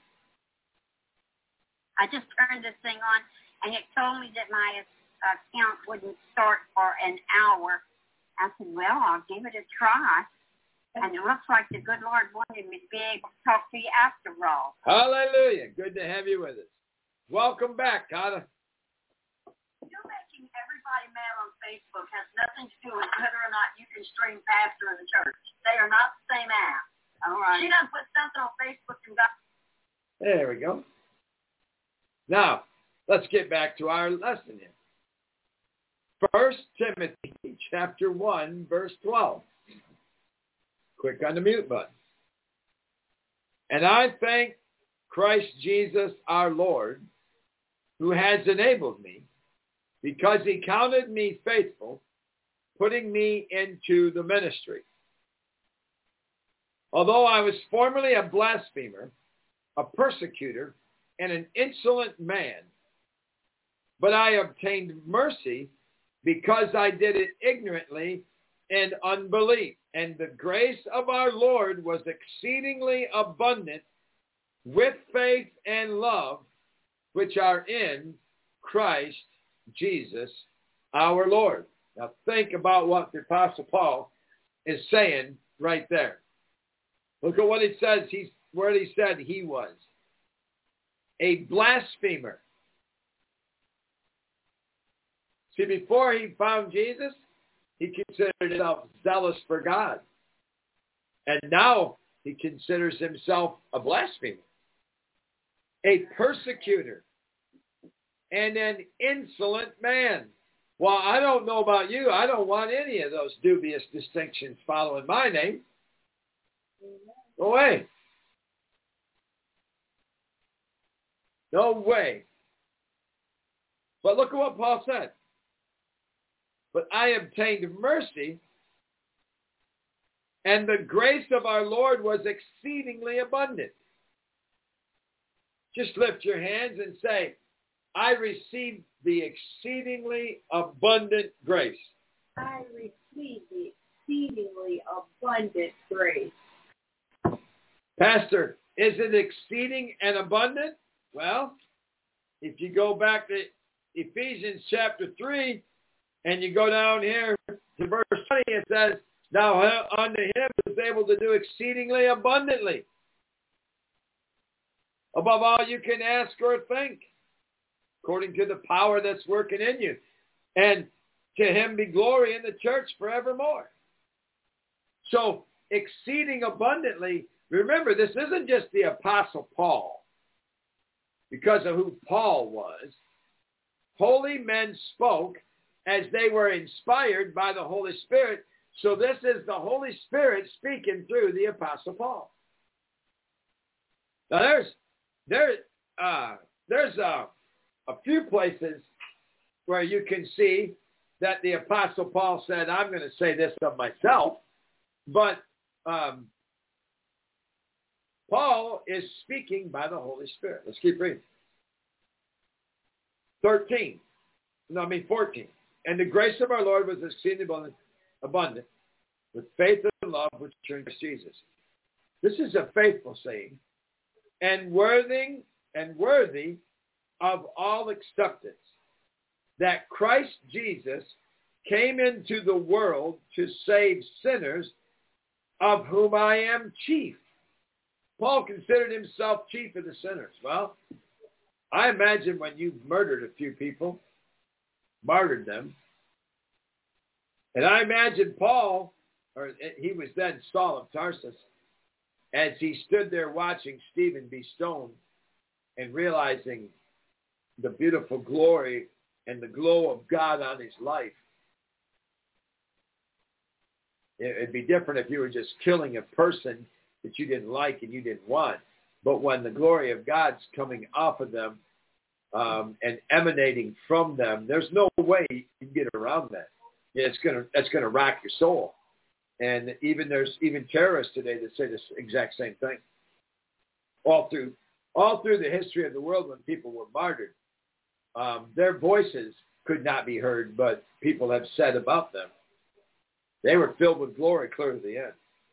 I just turned this thing on, and it told me that my account wouldn't start for an hour. I said, well, I'll give it a try. And it looks like the good Lord wanted me to be able to talk to you after all. Hallelujah. Good to have you with us. Welcome back, Carter. You're making everybody mad on Facebook has nothing to do with whether or not you can stream pastor in the church. They are not the same app. All right. She done put something on Facebook and got... There we go. Now, let's get back to our lesson here. First Timothy chapter one, verse twelve. Click on the mute button. And I thank Christ Jesus our Lord, who has enabled me, because he counted me faithful, putting me into the ministry. Although I was formerly a blasphemer, a persecutor, and an insolent man, but I obtained mercy because I did it ignorantly in unbelief. And the grace of our Lord was exceedingly abundant with faith and love, which are in Christ Jesus our Lord. Now think about what the Apostle Paul is saying right there. Look at what he says. He's where he said he was. A blasphemer. See, before he found Jesus, he considered himself zealous for God. And now he considers himself a blasphemer, a persecutor, and an insolent man. Well, I don't know about you. I don't want any of those dubious distinctions following my name. No way. No way. But look at what Paul said. But I obtained mercy, and the grace of our Lord was exceedingly abundant. Just lift your hands and say, I received the exceedingly abundant grace. I received the exceedingly abundant grace. Pastor, is it exceeding and abundant? Well, if you go back to Ephesians chapter three, and you go down here to verse twenty, it says, now unto him is able to do exceedingly abundantly, above all you can ask or think, according to the power that's working in you. And to him be glory in the church forevermore. So exceeding abundantly, remember, this isn't just the Apostle Paul. Because of who Paul was, holy men spoke as they were inspired by the Holy Spirit. So this is the Holy Spirit speaking through the Apostle Paul. Now there's there uh, there's a, a few places where you can see that the Apostle Paul said, I'm going to say this of myself, but um, Paul is speaking by the Holy Spirit. Let's keep reading. thirteen. No, I mean fourteen. And the grace of our Lord was exceeding abundant, abundant with faith and love which are in Christ Jesus. This is a faithful saying, and worthy and worthy of all acceptance, that Christ Jesus came into the world to save sinners, of whom I am chief. Paul considered himself chief of the sinners. Well, I imagine when you've murdered a few people, martyred them, and I imagine Paul, or he was then Saul of Tarsus, as he stood there watching Stephen be stoned and realizing the beautiful glory and the glow of God on his life. It'd be different if you were just killing a person that you didn't like and you didn't want. But when the glory of God's coming off of them um, and emanating from them, there's no way you can get around that. It's gonna that's gonna rock your soul. And even there's even terrorists today that say this exact same thing. All through all through the history of the world, when people were martyred, um, their voices could not be heard, but people have said about them, they were filled with glory clear to the end.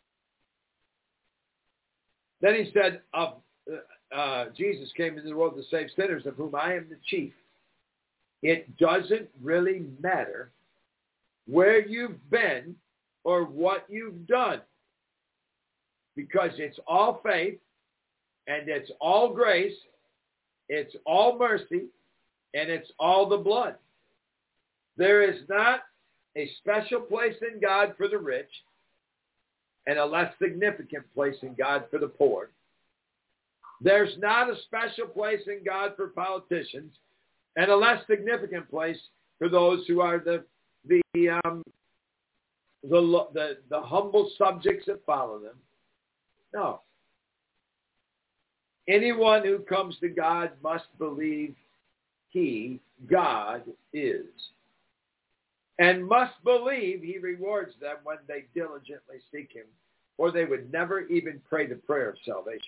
Then he said, of, uh, uh, Jesus came into the world to save sinners, of whom I am the chief. It doesn't really matter where you've been or what you've done, because it's all faith and it's all grace, it's all mercy, and it's all the blood. There is not a special place in God for the rich and a less significant place in God for the poor. There's not a special place in God for politicians and a less significant place for those who are the the um, the, the the humble subjects that follow them. No. Anyone who comes to God must believe he, God, is, and must believe he rewards them when they diligently seek him, or they would never even pray the prayer of salvation.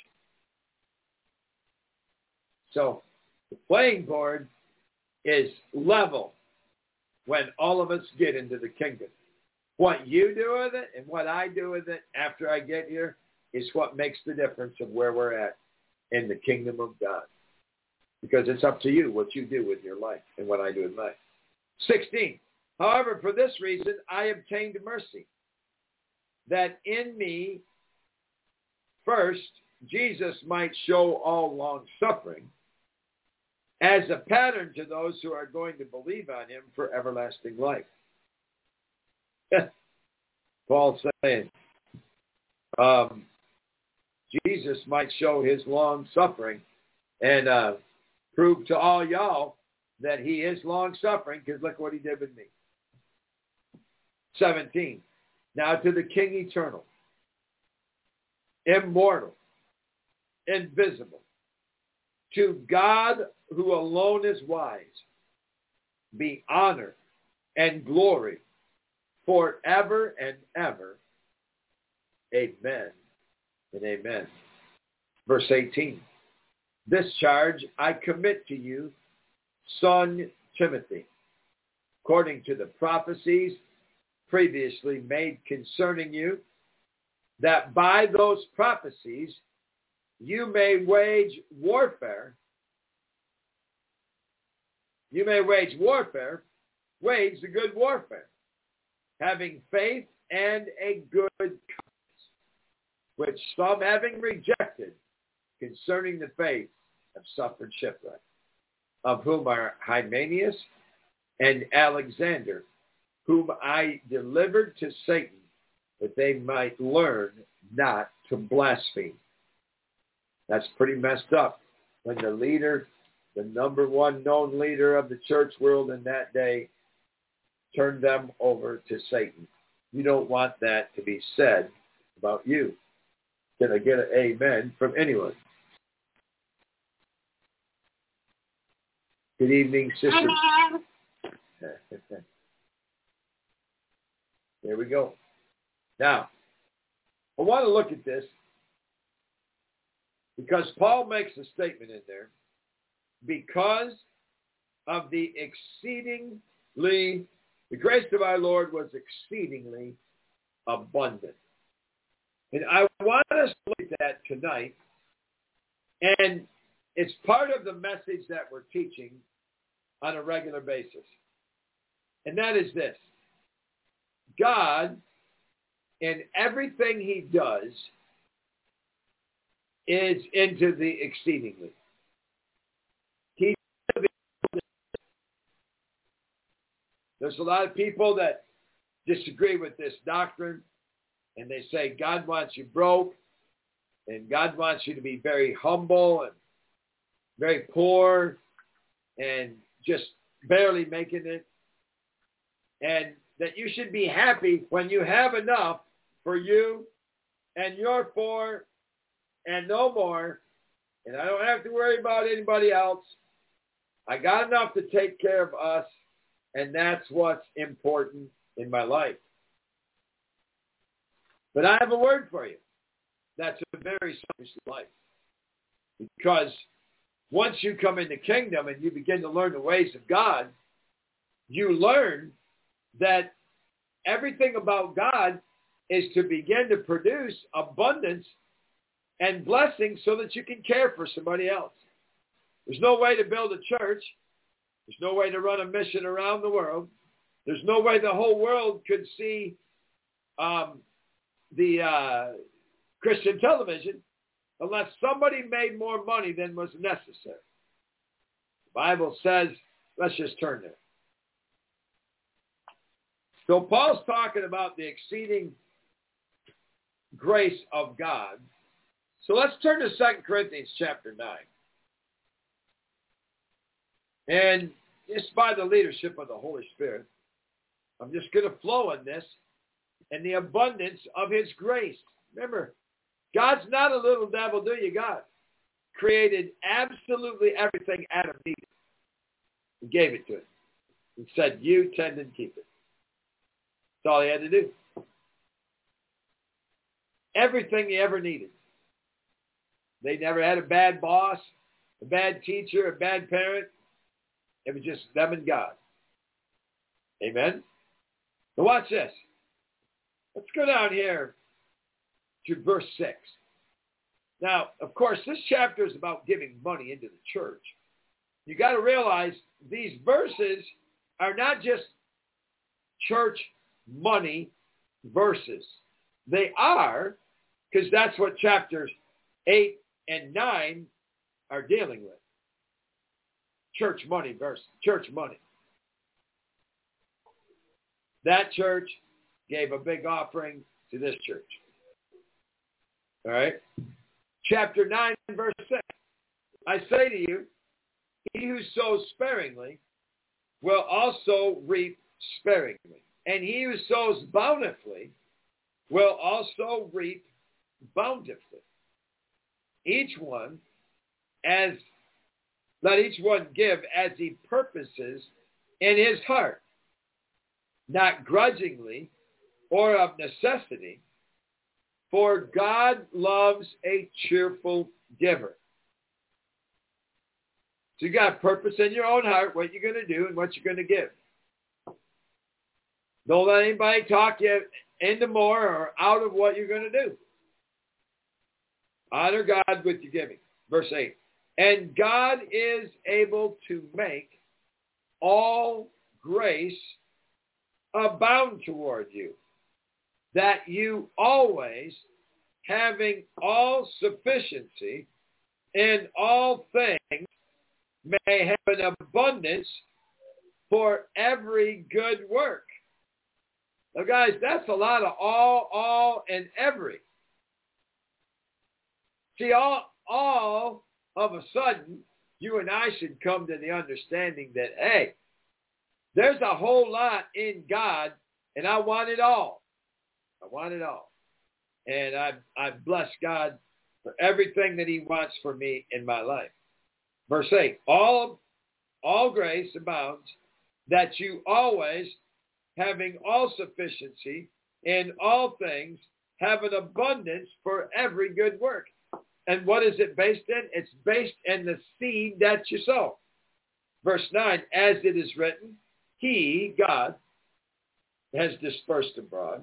So the playing board is level when all of us get into the kingdom. What you do with it and what I do with it after I get here is what makes the difference of where we're at in the kingdom of God. Because it's up to you what you do with your life and what I do with mine. sixteen. However, for this reason, I obtained mercy, that in me first Jesus might show all long-suffering as a pattern to those who are going to believe on him for everlasting life. Paul saying, um, Jesus might show his long-suffering and uh, prove to all y'all that he is long-suffering, because look what he did with me. seventeen. Now to the King eternal, immortal, invisible, to God who alone is wise, be honor and glory forever and ever. Amen and amen. Verse eighteen. This charge I commit to you, son Timothy, according to the prophecies previously made concerning you, that by those prophecies you may wage warfare. You may wage warfare, wage the good warfare, having faith and a good conscience, which some having rejected concerning the faith have suffered shipwreck, of whom are Hymenaeus and Alexander, whom I delivered to Satan, that they might learn not to blaspheme. That's pretty messed up when the leader, the number one known leader of the church world in that day, turned them over to Satan. You don't want that to be said about you. Can I get an amen from anyone? Good evening, sister. Amen. There we go. Now, I want to look at this because Paul makes a statement in there. Because of the exceedingly The grace of our Lord was exceedingly abundant. And I want us to look at that tonight. And it's part of the message that we're teaching on a regular basis. And that is this. God, in everything he does, is into the exceedingly. He, there's a lot of people that disagree with this doctrine, and they say God wants you broke, and God wants you to be very humble and very poor and just barely making it, and that you should be happy when you have enough for you and your four and no more, and I don't have to worry about anybody else. I got enough to take care of us, and that's what's important in my life. But I have a word for you. That's a very selfish life. Because once you come in the kingdom and you begin to learn the ways of God, you learn that everything about God is to begin to produce abundance and blessings so that you can care for somebody else. There's no way to build a church. There's no way to run a mission around the world. There's no way the whole world could see um, the uh, Christian television unless somebody made more money than was necessary. The Bible says, let's just turn there. So Paul's talking about the exceeding grace of God. So let's turn to Second Corinthians chapter nine. And just by the leadership of the Holy Spirit, I'm just going to flow in this and the abundance of his grace. Remember, God's not a little devil, do you? God created absolutely everything Adam needed. He gave it to him. He said, you tend and keep it. That's all he had to do. Everything he ever needed. They never had a bad boss, a bad teacher, a bad parent. It was just them and God. Amen? So watch this. Let's go down here to verse six. Now, of course, this chapter is about giving money into the church. You got to realize these verses are not just church money verses. They are, because that's what chapters eight and nine are dealing with. Church money verse, church money. That church gave a big offering to this church. All right? Chapter nine, verse six. I say to you, he who sows sparingly will also reap sparingly. And he who sows bountifully will also reap bountifully. Each one, as let each one give as he purposes in his heart, not grudgingly or of necessity, for God loves a cheerful giver. So you got purpose in your own heart, what you're going to do and what you're going to give. Don't let anybody talk you into more or out of what you're going to do. Honor God with your giving. Verse eight. And God is able to make all grace abound toward you, that you always, having all sufficiency in all things, may have an abundance for every good work. Now, guys, that's a lot of all, all, and every. See, all, all of a sudden, you and I should come to the understanding that, hey, there's a whole lot in God, and I want it all. I want it all. And I I bless God for everything that he wants for me in my life. Verse eight, all, all grace abounds, that you always, having all sufficiency in all things, have an abundance for every good work. And what is it based in? It's based in the seed that you sow. Verse nine, as it is written, he, God, has dispersed abroad.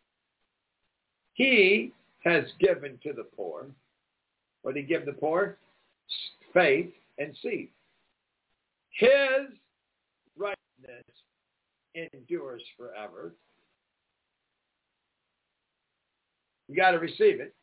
He has given to the poor. What did he give the poor? Faith and seed. His righteousness endures forever. You got to receive it.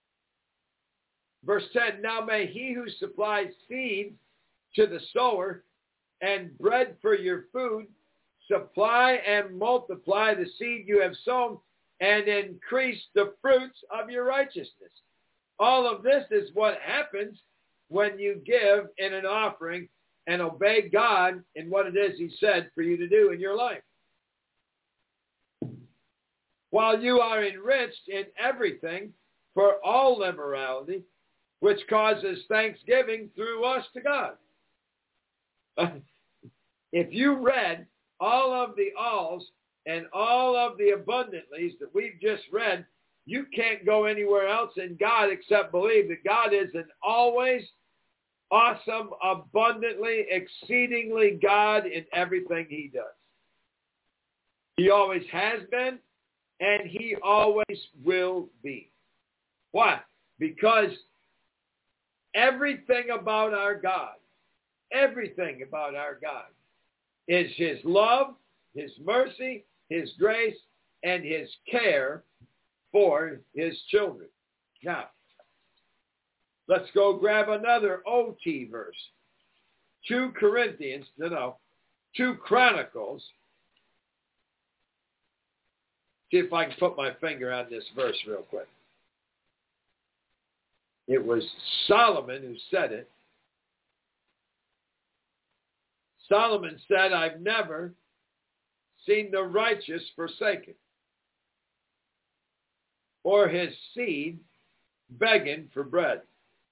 Verse ten, now may he who supplies seed to the sower and bread for your food supply and multiply the seed you have sown and increase the fruits of your righteousness. All of this is what happens when you give in an offering and obey God in what it is he said for you to do in your life. While you are enriched in everything for all liberality, which causes thanksgiving through us to God. If you read all of the alls and all of the abundantlies that we've just read, you can't go anywhere else in God except believe that God is an always awesome, abundantly, exceedingly God in everything he does. He always has been, and he always will be. Why? Because everything about our God, everything about our God is his love, his mercy, his grace, and his care for his children. Now, let's go grab another O T verse. Two Corinthians, no, no, two Chronicles. See if I can put my finger on this verse real quick. It was Solomon who said it. Solomon said, I've never seen the righteous forsaken, or his seed begging for bread.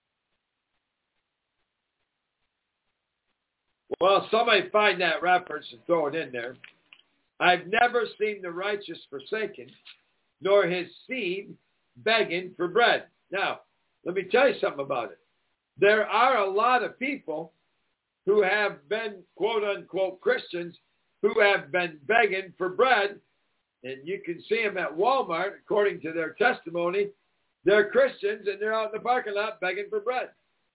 Well, somebody find that reference and throw it in there. I've never seen the righteous forsaken, nor his seed begging for bread. Now, let me tell you something about it. There are a lot of people who have been, quote unquote, Christians who have been begging for bread. And you can see them at Walmart, according to their testimony. They're Christians and they're out in the parking lot begging for bread.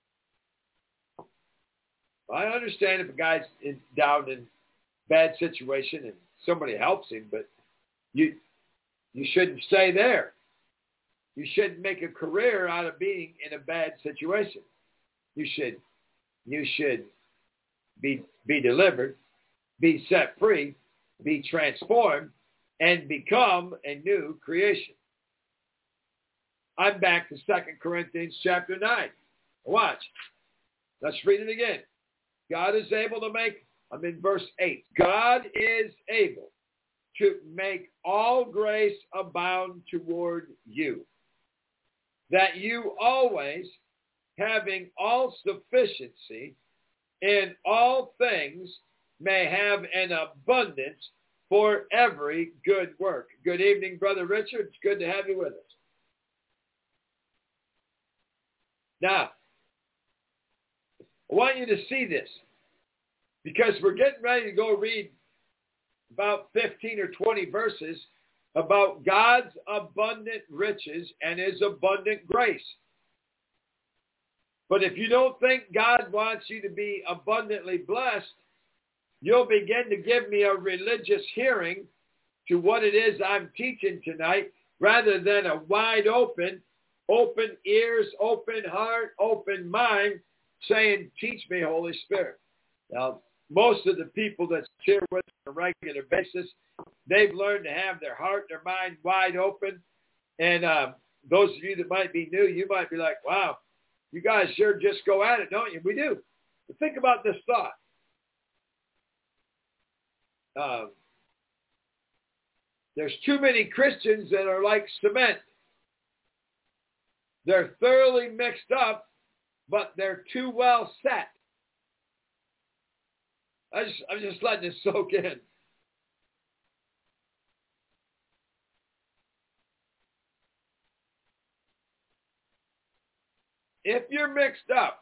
I understand if a guy's in, down in bad situation and somebody helps him, but you you shouldn't stay there. You shouldn't make a career out of being in a bad situation. You should you should be be delivered, be set free, be transformed, and become a new creation. I'm back to Second Corinthians chapter nine. Watch. Let's read it again. God is able to make, I'm in verse eight. God is able to make all grace abound toward you, that you always, having all sufficiency in all things, may have an abundance for every good work. Good evening, Brother Richard. It's good to have you with us. Now, I want you to see this, because we're getting ready to go read about fifteen or twenty verses about God's abundant riches and his abundant grace. But if you don't think God wants you to be abundantly blessed, you'll begin to give me a religious hearing to what it is I'm teaching tonight, rather than a wide open, open ears, open heart, open mind, saying, teach me, Holy Spirit. Now, most of the people that share with us on a regular basis, they've learned to have their heart, their mind wide open. And uh, those of you that might be new, you might be like, wow, you guys sure just go at it, don't you? We do. But think about this thought. Uh, there's too many Christians that are like cement. They're thoroughly mixed up, but they're too well set. I just, I'm just letting it soak in. If you're mixed up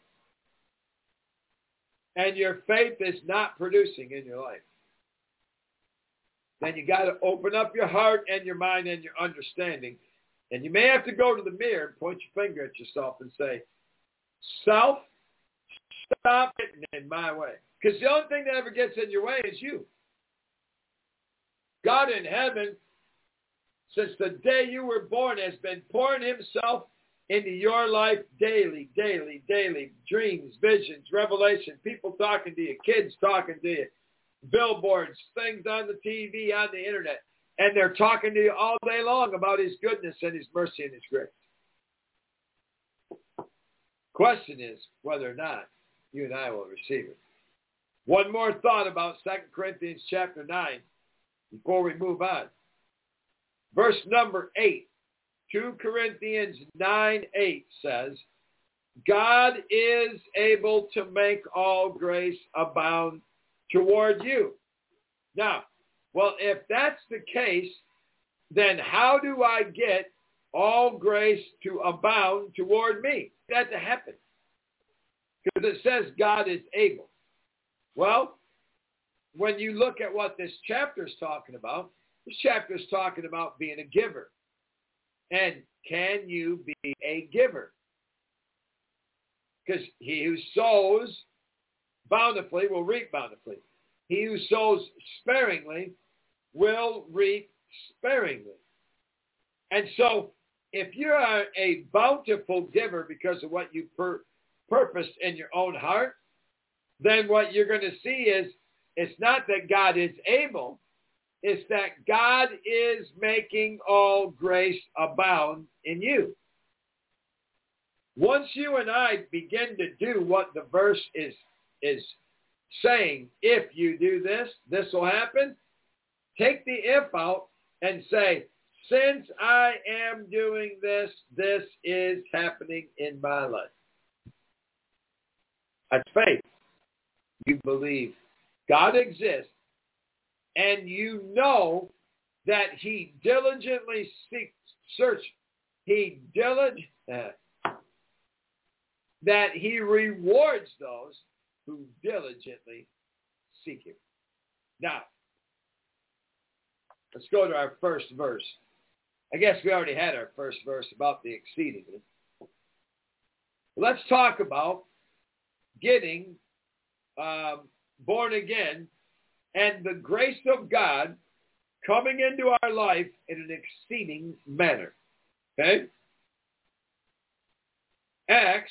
and your faith is not producing in your life, then you got to open up your heart and your mind and your understanding. And you may have to go to the mirror and point your finger at yourself and say, self, stop getting in my way. Because the only thing that ever gets in your way is you. God in heaven, since the day you were born, has been pouring himself into your life daily, daily, daily. Dreams, visions, revelation, people talking to you, kids talking to you, billboards, things on the T V, on the internet. And they're talking to you all day long about his goodness and his mercy and his grace. Question is whether or not you and I will receive it. One more thought about Second Corinthians chapter nine before we move on. Verse number eight. Second Corinthians nine eight says, God is able to make all grace abound toward you. Now, well, if that's the case, then how do I get all grace to abound toward me? That to happen. Because it says God is able. Well, when you look at what this chapter is talking about, this chapter is talking about being a giver. And can you be a giver? Because he who sows bountifully will reap bountifully. He who sows sparingly will reap sparingly. And so if you are a bountiful giver because of what you pur- purposed in your own heart, then what you're going to see is it's not that God is able, it's that God is making all grace abound in you. Once you and I begin to do what the verse is, is saying, if you do this, this will happen, take the if out and say, since I am doing this, this is happening in my life. That's faith. You believe God exists, and you know that he diligently seeks, search, he diligent, uh, that he rewards those who diligently seek him. Now, let's go to our first verse. I guess we already had our first verse about the exceedingly. Let's talk about getting um, born again and the grace of God coming into our life in an exceeding manner. Okay? Acts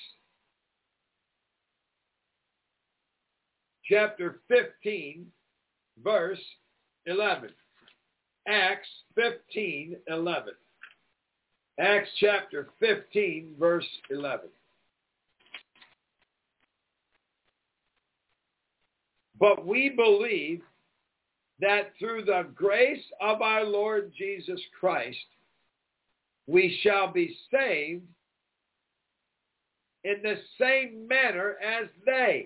chapter fifteen, verse eleven. Acts fifteen, eleven. Acts chapter fifteen, verse eleven. But we believe that through the grace of our Lord Jesus Christ, we shall be saved in the same manner as they.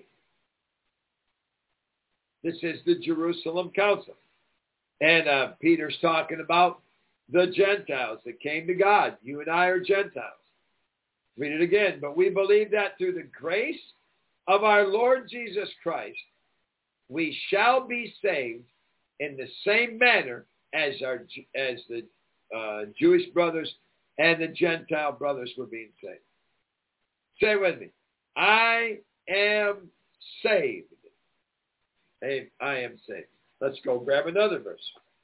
This is the Jerusalem Council. And uh, Peter's talking about the Gentiles that came to God. You and I are Gentiles. Read it again. But we believe that through the grace of our Lord Jesus Christ, we shall be saved in the same manner as our as the uh, Jewish brothers and the Gentile brothers were being saved. Say it with me. I am saved. I am saved. Let's go grab another verse.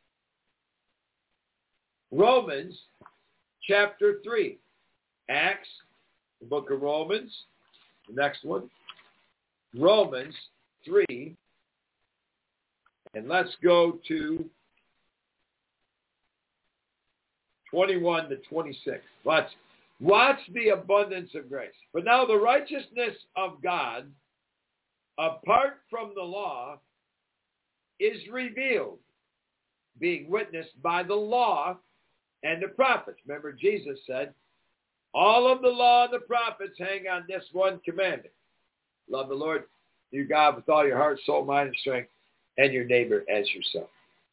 Romans chapter three. Acts, the book of Romans, the next one. Romans three. And let's go to twenty-one to twenty-six. Watch. Watch the abundance of grace. But now the righteousness of God, apart from the law, is revealed, being witnessed by the law and the prophets. Remember, Jesus said, all of the law and the prophets hang on this one commandment. Love the Lord your God with all your heart, soul, mind, and strength, and your neighbor as yourself.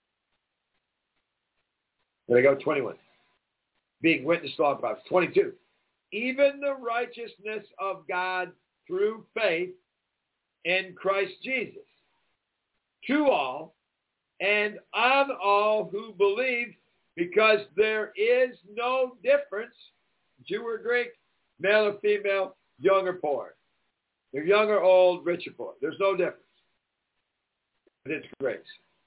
There we go, twenty-one. Being witnessed to all the prophets. twenty-two. Even the righteousness of God through faith in Christ Jesus, to all and on all who believe, because there is no difference, Jew or Greek, male or female, young or poor. They're young or old, rich or poor. There's no difference. But it's grace.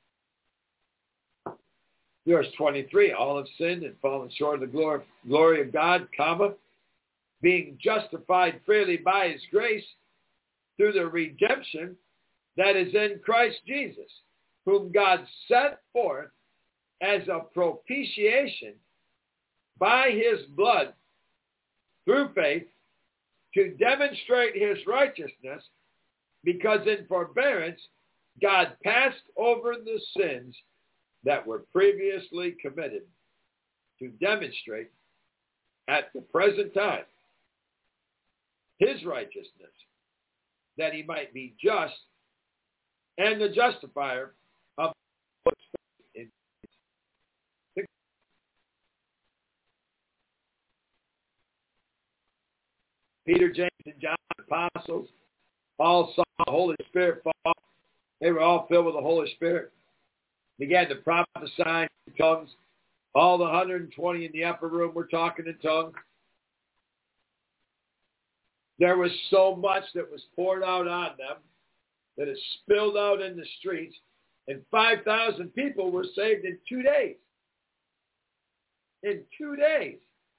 Verse twenty-three, all have sinned and fallen short of the glory, glory of God, comma, being justified freely by his grace through the redemption that is in Christ Jesus, whom God set forth as a propitiation by his blood through faith to demonstrate his righteousness, because in forbearance God passed over the sins that were previously committed, to demonstrate at the present time his righteousness, that he might be just and the justifier of in Peter, James, and John, apostles, all saw the Holy Spirit fall. They were all filled with the Holy Spirit. Began to prophesy in tongues. All the one hundred twenty in the upper room were talking in tongues. There was so much that was poured out on them that it spilled out in the streets, and five thousand people were saved in two days. In two days.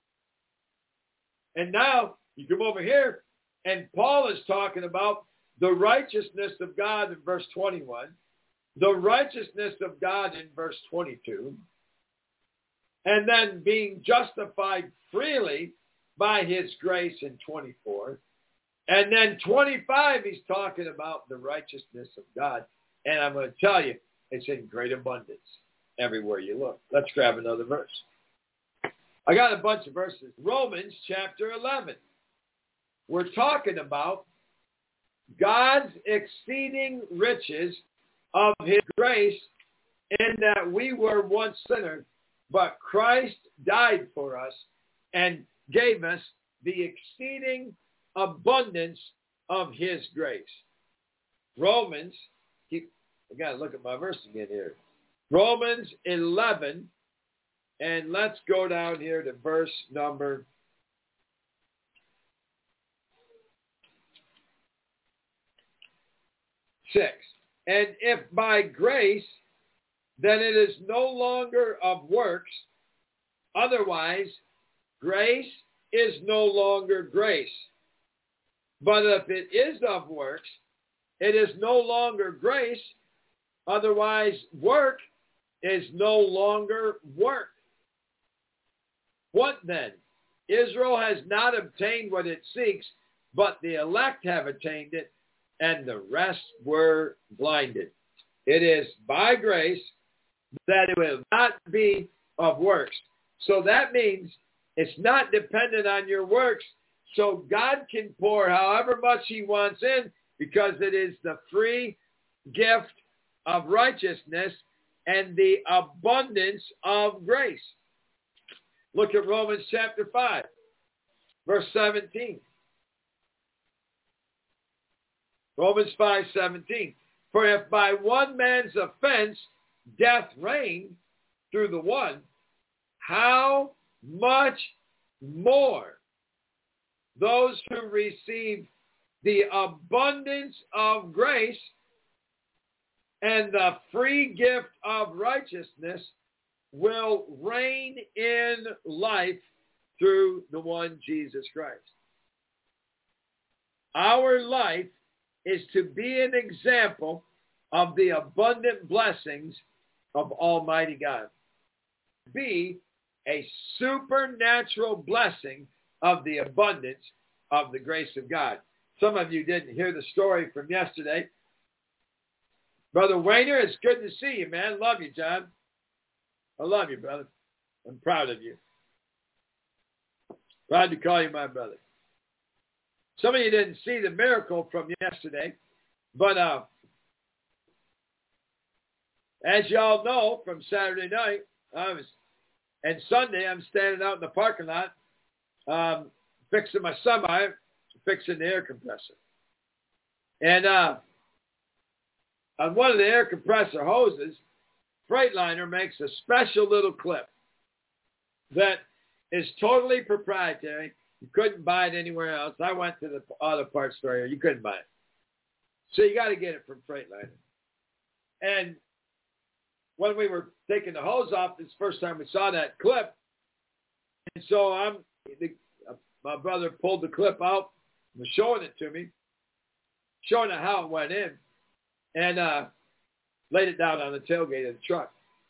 And now you come over here, and Paul is talking about the righteousness of God in verse twenty-one, the righteousness of God in verse twenty-two, and then being justified freely by his grace in twenty-four. And then twenty-five, he's talking about the righteousness of God. And I'm going to tell you, it's in great abundance everywhere you look. Let's grab another verse. I got a bunch of verses. Romans chapter eleven. We're talking about God's exceeding riches of his grace, in that we were once sinners, but Christ died for us and gave us the exceeding abundance of his grace. Romans, keep, I got to look at my verse again here. Romans eleven, and let's go down here to verse number six. And if by grace, then it is no longer of works. Otherwise, grace is no longer grace. But if it is of works, it is no longer grace. Otherwise, work is no longer work. What then? Israel has not obtained what it seeks, but the elect have attained it, and the rest were blinded. It is by grace, that it will not be of works. So that means it's not dependent on your works. So God can pour however much he wants in, because it is the free gift of righteousness and the abundance of grace. Look at Romans chapter five, verse seventeen. Romans five seventeen. For if by one man's offense death reigned through the one, how much more those who receive the abundance of grace and the free gift of righteousness will reign in life through the one Jesus Christ. Our life is to be an example of the abundant blessings of Almighty God. Be a supernatural blessing of the abundance of the grace of God. Some of you didn't hear the story from yesterday. Brother Wayner, it's good to see you, man. Love you, John. I love you, brother. I'm proud of you. Proud to call you my brother. Some of you didn't see the miracle from yesterday, but uh, as y'all know from Saturday night, I was, and Sunday, I'm standing out in the parking lot um, fixing my semi, fixing the air compressor. And uh, on one of the air compressor hoses, Freightliner makes a special little clip that is totally proprietary. You couldn't buy it anywhere else. I went to the auto parts store here. You couldn't buy it. So you got to get it from Freightliner. And when we were taking the hose off, this first time we saw that clip. And so I'm, the, uh, my brother pulled the clip out, was showing it to me, showing it how it went in, and uh, laid it down on the tailgate of the truck.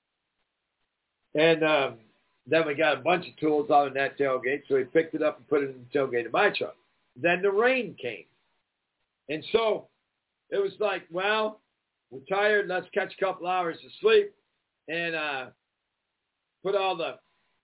And um, then we got a bunch of tools out in that tailgate, so we picked it up and put it in the tailgate of my truck. Then the rain came. And so it was like, well, we're tired. Let's catch a couple hours of sleep and uh, put all the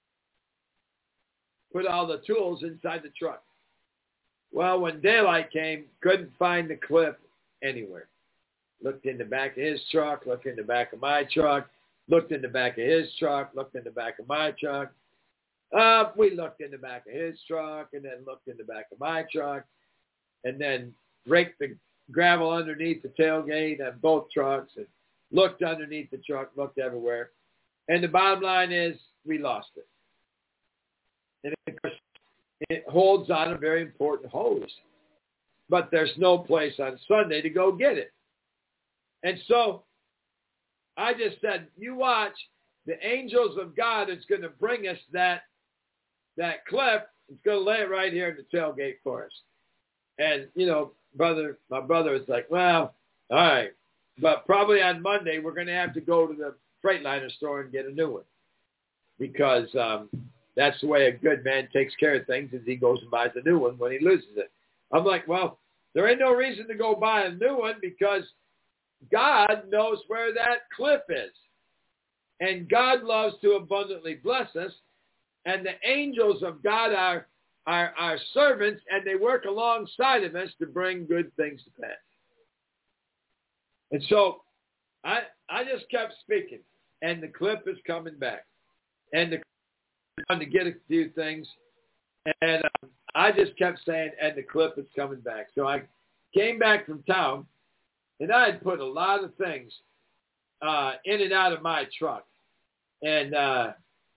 put all the tools inside the truck. Well, when daylight came, couldn't find the clip anywhere. Looked in the back of his truck, looked in the back of my truck, looked in the back of his truck, looked in the back of my truck. Uh, we looked in the back of his truck and then looked in the back of my truck and then raked the gravel underneath the tailgate of both trucks and looked underneath the truck, looked everywhere. And the bottom line is we lost it. And of course, it holds on a very important hose. But there's no place on Sunday to go get it. And so I just said, you watch, the angels of God is going to bring us that, that clip. It's going to lay it right here in the tailgate for us. And, you know, brother, my brother was like, well, all right. But probably on Monday, we're going to have to go to the Freightliner store and get a new one. Because um, that's the way a good man takes care of things, is he goes and buys a new one when he loses it. I'm like, well, there ain't no reason to go buy a new one because God knows where that clip is. And God loves to abundantly bless us. And the angels of God are, are our servants, and they work alongside of us to bring good things to pass. And so I I just kept speaking, and the clip is coming back. And the trying to get a few things, and um, I just kept saying, and the clip is coming back. So I came back from town, and I had put a lot of things uh, in and out of my truck. And uh,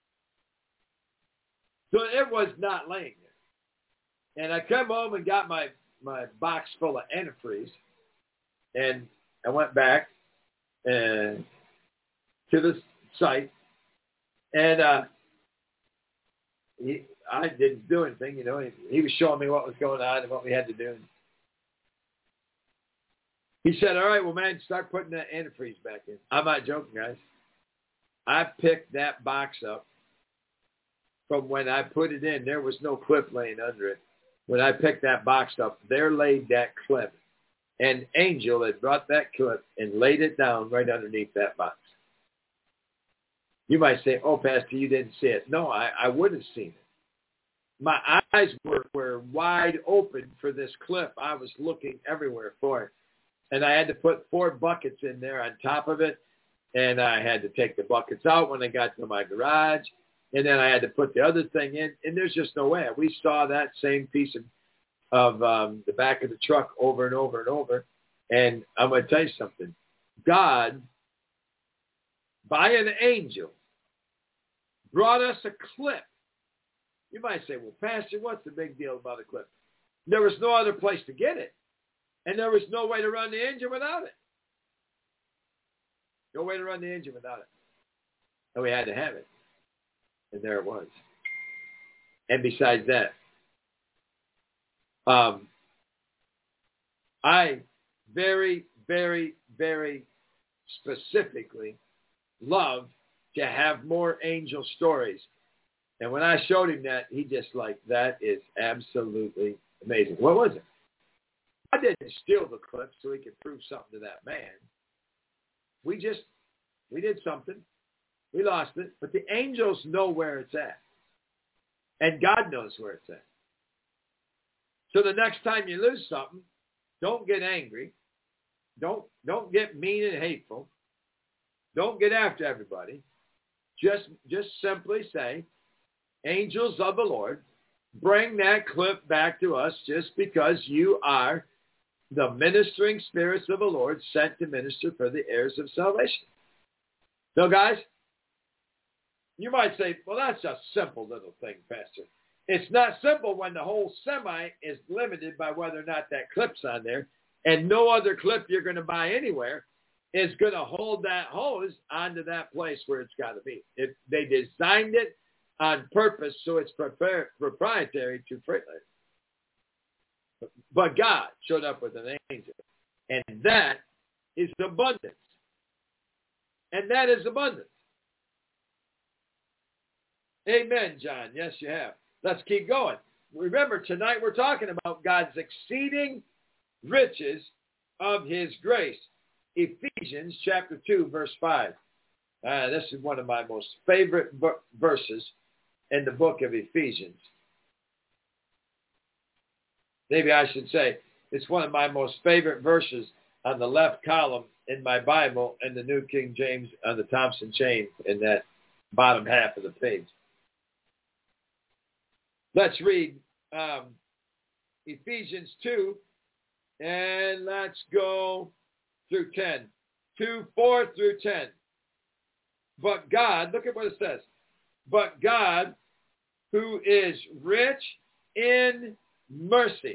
so it was not laying there. And I come home and got my, my box full of antifreeze, and I went back and to the site, and uh, he, I didn't do anything, you know. He, he was showing me what was going on and what we had to do. He said, all right, well, man, start putting that antifreeze back in. I'm not joking, guys. I picked that box up from when I put it in. There was no clip laying under it. When I picked that box up, there laid that clip. An angel had brought that clip and laid it down right underneath that box. You might say, oh, Pastor, you didn't see it. No, I, I would have seen it. My eyes were, were wide open for this clip. I was looking everywhere for it. And I had to put four buckets in there on top of it. And I had to take the buckets out when I got to my garage. And then I had to put the other thing in. And there's just no way. We saw that same piece of, of um, the back of the truck over and over and over. And I'm going to tell you something. God, by an angel, brought us a clip. You might say, well, Pastor, what's the big deal about a clip? There was no other place to get it. And there was no way to run the engine without it. No way to run the engine without it. And we had to have it. And there it was. And besides that, um, I very, very, very specifically love to have more angel stories. And when I showed him that, he just like, that is absolutely amazing. What was it? I didn't steal the clip so he could prove something to that man. We just, we did something. We lost it. But the angels know where it's at. And God knows where it's at. So the next time you lose something, don't get angry. Don't, don't get mean and hateful. Don't get after everybody. Just, just simply say, angels of the Lord, bring that clip back to us just because you are the ministering spirits of the Lord sent to minister for the heirs of salvation. So, guys, you might say, well, that's a simple little thing, Pastor. It's not simple when the whole semi is limited by whether or not that clip's on there, and no other clip you're going to buy anywhere is going to hold that hose onto that place where it's got to be. It, they designed it on purpose so it's prepar- proprietary to Freightliner. But God showed up with an angel, and that is abundance. And that is abundance. Amen, John. Yes, you have. Let's keep going. Remember, tonight we're talking about God's exceeding riches of his grace. Ephesians chapter two, verse five. Uh, this is one of my most favorite b- verses in the book of Ephesians. Maybe I should say it's one of my most favorite verses on the left column in my Bible and the New King James on the Thompson chain in that bottom half of the page. Let's read um, Ephesians two, and let's go through ten. two, four through ten. But God, look at what it says. But God, who is rich in mercy.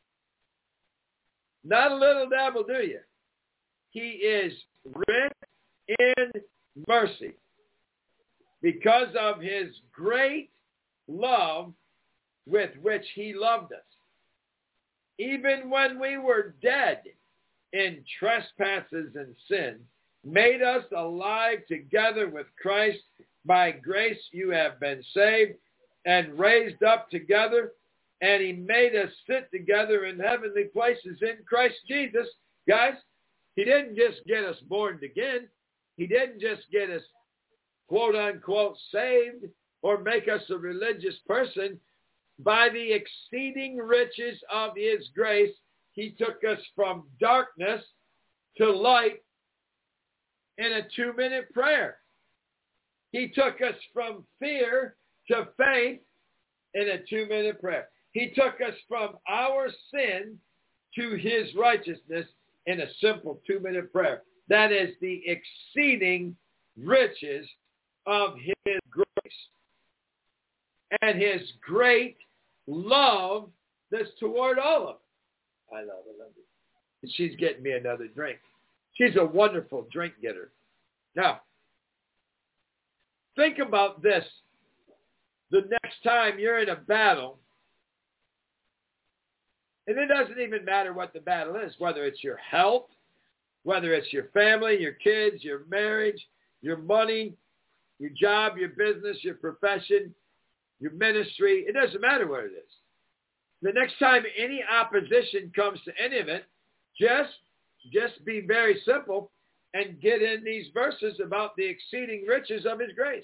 Not a little dabble, do you? He is rich in mercy. Because of his great love with which he loved us. Even when we were dead in trespasses and sin, made us alive together with Christ. By grace you have been saved and raised up together, and he made us sit together in heavenly places in Christ Jesus. Guys, he didn't just get us born again. He didn't just get us, quote unquote, saved or make us a religious person. By the exceeding riches of his grace, he took us from darkness to light in a two-minute prayer. He took us from fear to faith in a two-minute prayer. He took us from our sin to his righteousness in a simple two-minute prayer. That is the exceeding riches of his grace and his great love that's toward all of us. I love it. Love it. She's getting me another drink. She's a wonderful drink getter. Now, think about this. The next time you're in a battle, and it doesn't even matter what the battle is, whether it's your health, whether it's your family, your kids, your marriage, your money, your job, your business, your profession, your ministry. It doesn't matter what it is. The next time any opposition comes to any of it, just, just be very simple and get in these verses about the exceeding riches of his grace.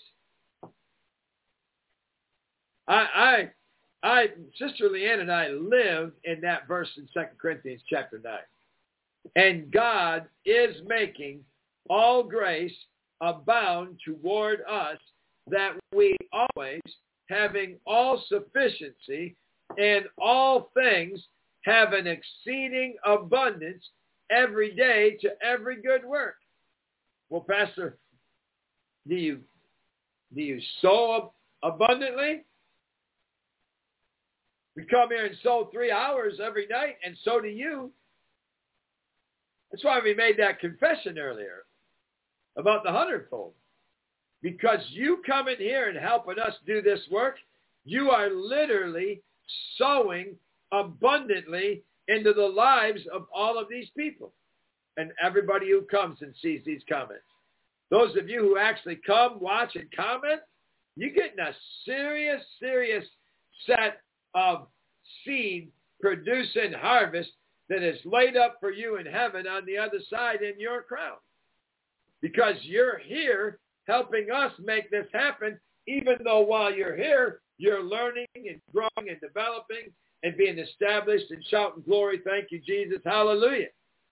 I, I, I, Sister Leanne and I live in that verse in Second Corinthians chapter nine. And God is making all grace abound toward us, that we always, having all sufficiency in all things, have an exceeding abundance every day to every good work. Well, Pastor, do you, do you sow abundantly? We come here and sow three hours every night, and so do you. That's why we made that confession earlier about the hundredfold. Because you coming here and helping us do this work, you are literally sowing abundantly into the lives of all of these people and everybody who comes and sees these comments. Those of you who actually come, watch, and comment, you're getting a serious, serious set of seed producing harvest that is laid up for you in heaven on the other side in your crown. Because you're here helping us make this happen, even though while you're here, you're learning and growing and developing and being established and shouting glory, thank you, Jesus, hallelujah.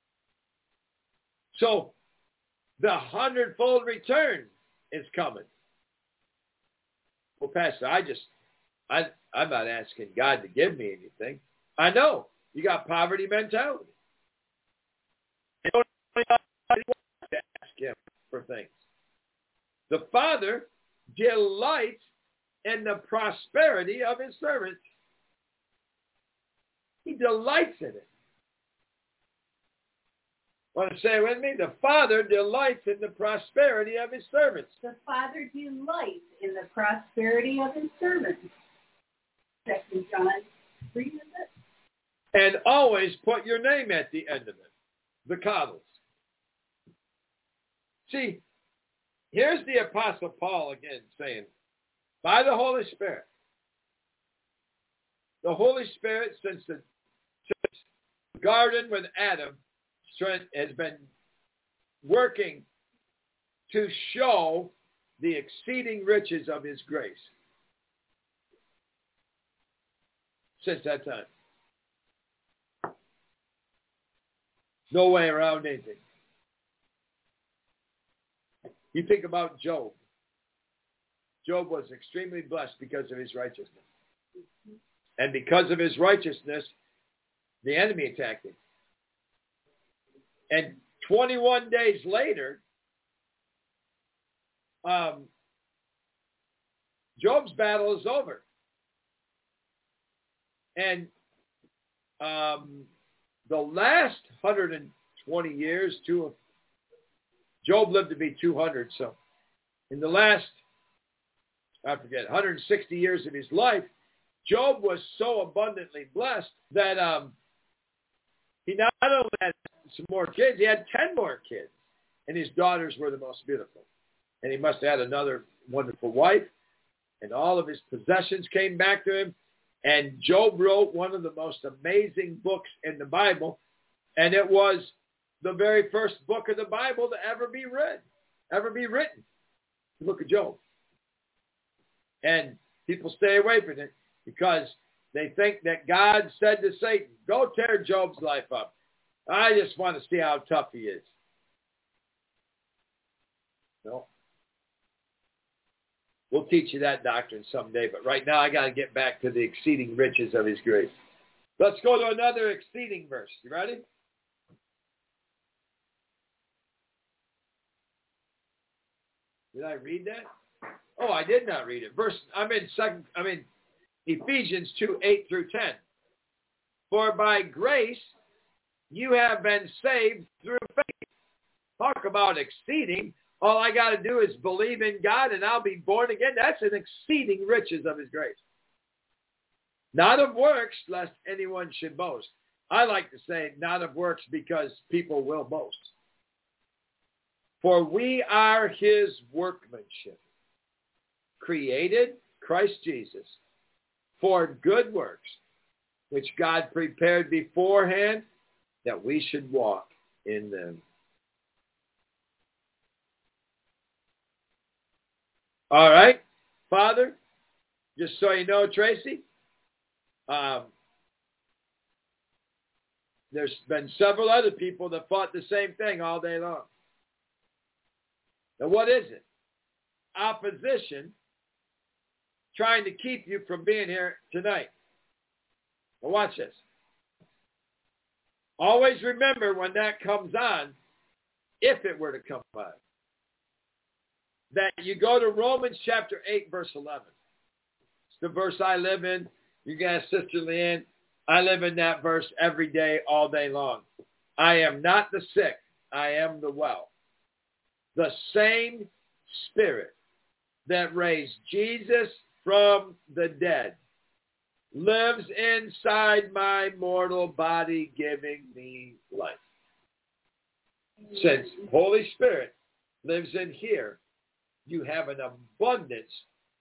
So the hundredfold return is coming. Well, Pastor, I just, I, I'm not asking God to give me anything. I know you got poverty mentality. You don't want to ask him for things. The Father delights in the prosperity of his servants. He delights in it. Want to say it with me? The Father delights in the prosperity of his servants. The Father delights in the prosperity of his servants. Second John three, is it? And always put your name at the end of it. The Coddles. See, here's the Apostle Paul again saying, by the Holy Spirit. The Holy Spirit, since the, since the garden with Adam, has been working to show the exceeding riches of his grace. Since that time. No way around anything. You think about Job. Job was extremely blessed because of his righteousness. And because of his righteousness, the enemy attacked him. And twenty-one days later, um, Job's battle is over. And um, the last one hundred twenty years, two, Job lived to be two hundred. So in the last, I forget, one hundred sixty years of his life, Job was so abundantly blessed that um, he not only had some more kids, he had ten more kids. And his daughters were the most beautiful. And he must have had another wonderful wife. And all of his possessions came back to him. And Job wrote one of the most amazing books in the Bible. And it was the very first book of the Bible to ever be read, ever be written. The book of Job. And people stay away from it because they think that God said to Satan, go tear Job's life up. I just want to see how tough he is. No. We'll teach you that doctrine someday, but right now I got to get back to the exceeding riches of his grace. Let's go to another exceeding verse. You ready? Did I read that? Oh, I did not read it. Verse, I'm in second, I'm in Ephesians two, eight through ten. For by grace you have been saved through faith. Talk about exceeding. All I got to do is believe in God and I'll be born again. That's an exceeding riches of his grace. Not of works, lest anyone should boast. I like to say not of works because people will boast. For we are his workmanship, created, Christ Jesus, for good works, which God prepared beforehand that we should walk in them. All right, Father, just so you know, Tracy, um, there's been several other people that fought the same thing all day long. Now, what is it? Opposition trying to keep you from being here tonight. Now, watch this. Always remember when that comes on, if it were to come on, that you go to Romans chapter eight, verse eleven. It's the verse I live in. You guys, Sister Leanne, I live in that verse every day, all day long. I am not the sick. I am the well. The same Spirit that raised Jesus from the dead lives inside my mortal body, giving me life. Since Holy Spirit lives in here, you have an abundance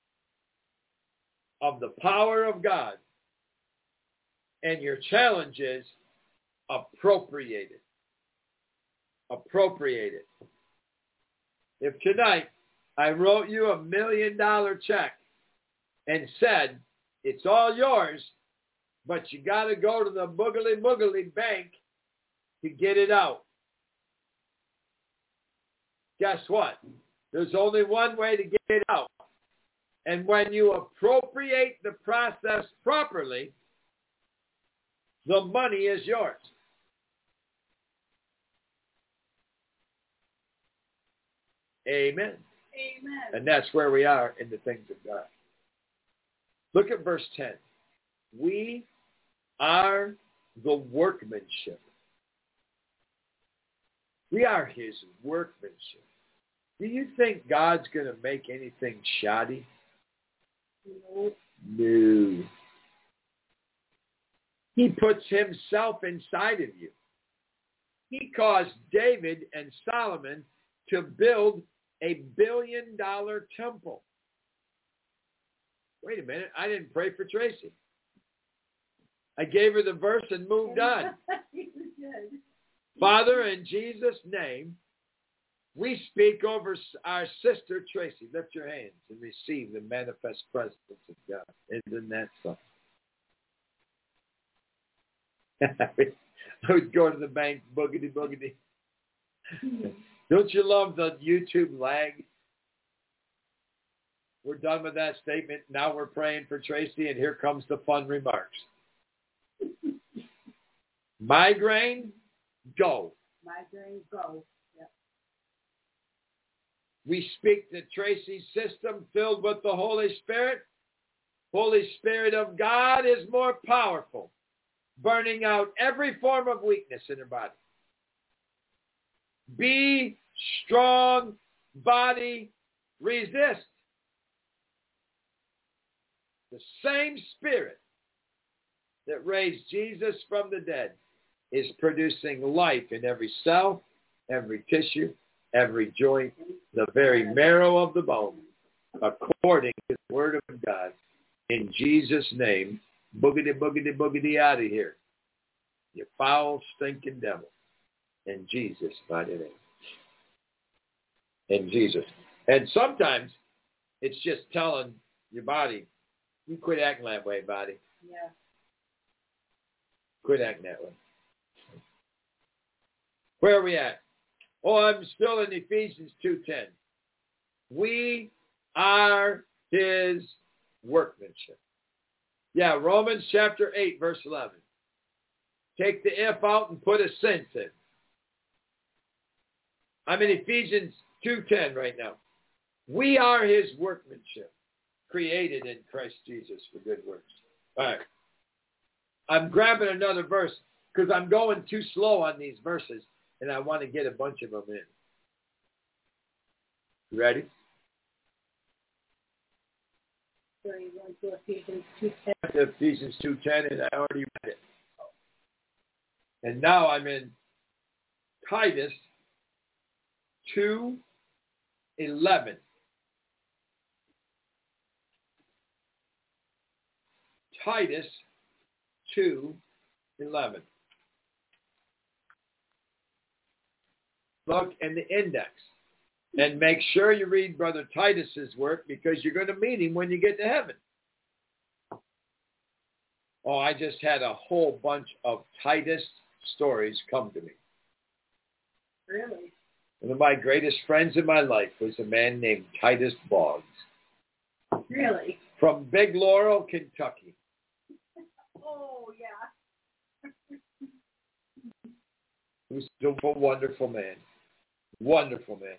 of the power of God. And your challenge is appropriate it. Appropriate it. If tonight I wrote you a million dollar check and said, it's all yours, but you got to go to the boogly boogly bank to get it out. Guess what? There's only one way to get it out. And when you appropriate the process properly, the money is yours. Amen. Amen. And that's where we are in the things of God. Look at verse ten. We are the workmanship. We are his workmanship. Do you think God's going to make anything shoddy? No. No. He puts himself inside of you. He caused David and Solomon to build a billion dollar temple. Wait a minute. I didn't pray for Tracy. I gave her the verse and moved on. Father, in Jesus' name, we speak over our sister Tracy. Lift your hands and receive the manifest presence of God. Isn't that something? I would go to the bank, boogity, boogity. Don't you love the YouTube lag? We're done with that statement. Now we're praying for Tracy, and here comes the fun remarks. Migraine, go. Migraine, go. Yep. We speak to Tracy's system filled with the Holy Spirit. Holy Spirit of God is more powerful, burning out every form of weakness in her body. Be strong, body, resist. The same Spirit that raised Jesus from the dead is producing life in every cell, every tissue, every joint, the very marrow of the bone, according to the word of God. In Jesus' name, boogity, boogity, boogity out of here. You foul, stinking devil. In Jesus' mighty name. In Jesus. And sometimes it's just telling your body, you quit acting that way, body. Yeah. Quit acting that way. Where are we at? Oh, I'm still in Ephesians two ten. We are his workmanship. Yeah, Romans chapter eight, verse eleven. Take the if out and put a sense in. I'm in Ephesians two ten right now. We are his workmanship, created in Christ Jesus for good works. All right. I'm grabbing another verse because I'm going too slow on these verses, and I want to get a bunch of them in. You ready? Sorry, one to Ephesians two ten. Ephesians two ten, and I already read it. And now I'm in Titus two eleven. Titus two eleven. Look in the index and make sure you read Brother Titus's work because you're going to meet him when you get to heaven. Oh, I just had a whole bunch of Titus stories come to me. Really? One of my greatest friends in my life was a man named Titus Boggs. Really? From Big Laurel, Kentucky. Oh, yeah. He was a wonderful man. Wonderful man.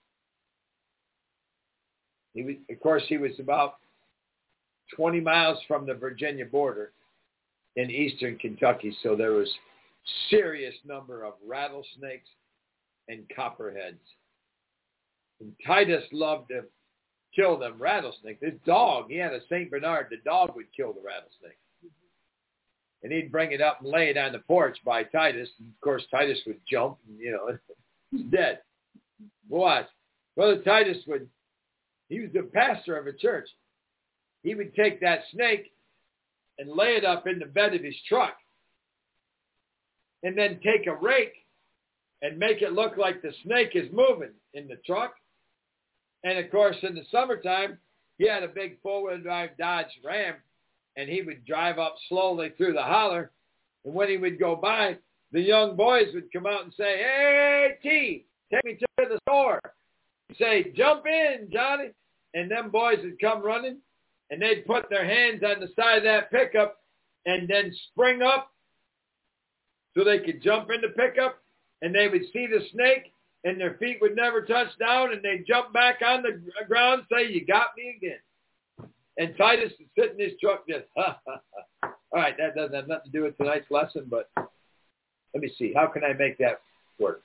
He was, of course, he was about twenty miles from the Virginia border in eastern Kentucky, so there was serious number of rattlesnakes and copperheads. And Titus loved to kill them rattlesnakes. This dog, he had a Saint Bernard, the dog would kill the rattlesnake. And he'd bring it up and lay it on the porch by Titus. And of course, Titus would jump, and, you know, he's dead. Watch. Brother Titus would, he was the pastor of a church. He would take that snake and lay it up in the bed of his truck. And then take a rake and make it look like the snake is moving in the truck. And, of course, in the summertime, he had a big four-wheel drive Dodge Ram, and he would drive up slowly through the holler. And when he would go by, the young boys would come out and say, "Hey, T, take me to the store." He'd say, "Jump in, Johnny." And them boys would come running, and they'd put their hands on the side of that pickup and then spring up so they could jump in the pickup, and they would see the snake, and their feet would never touch down, and they'd jump back on the ground and say, you got me again. And Titus would sit in his truck just, ha, ha, ha. All right, that doesn't have nothing to do with tonight's lesson, but let me see. How can I make that work?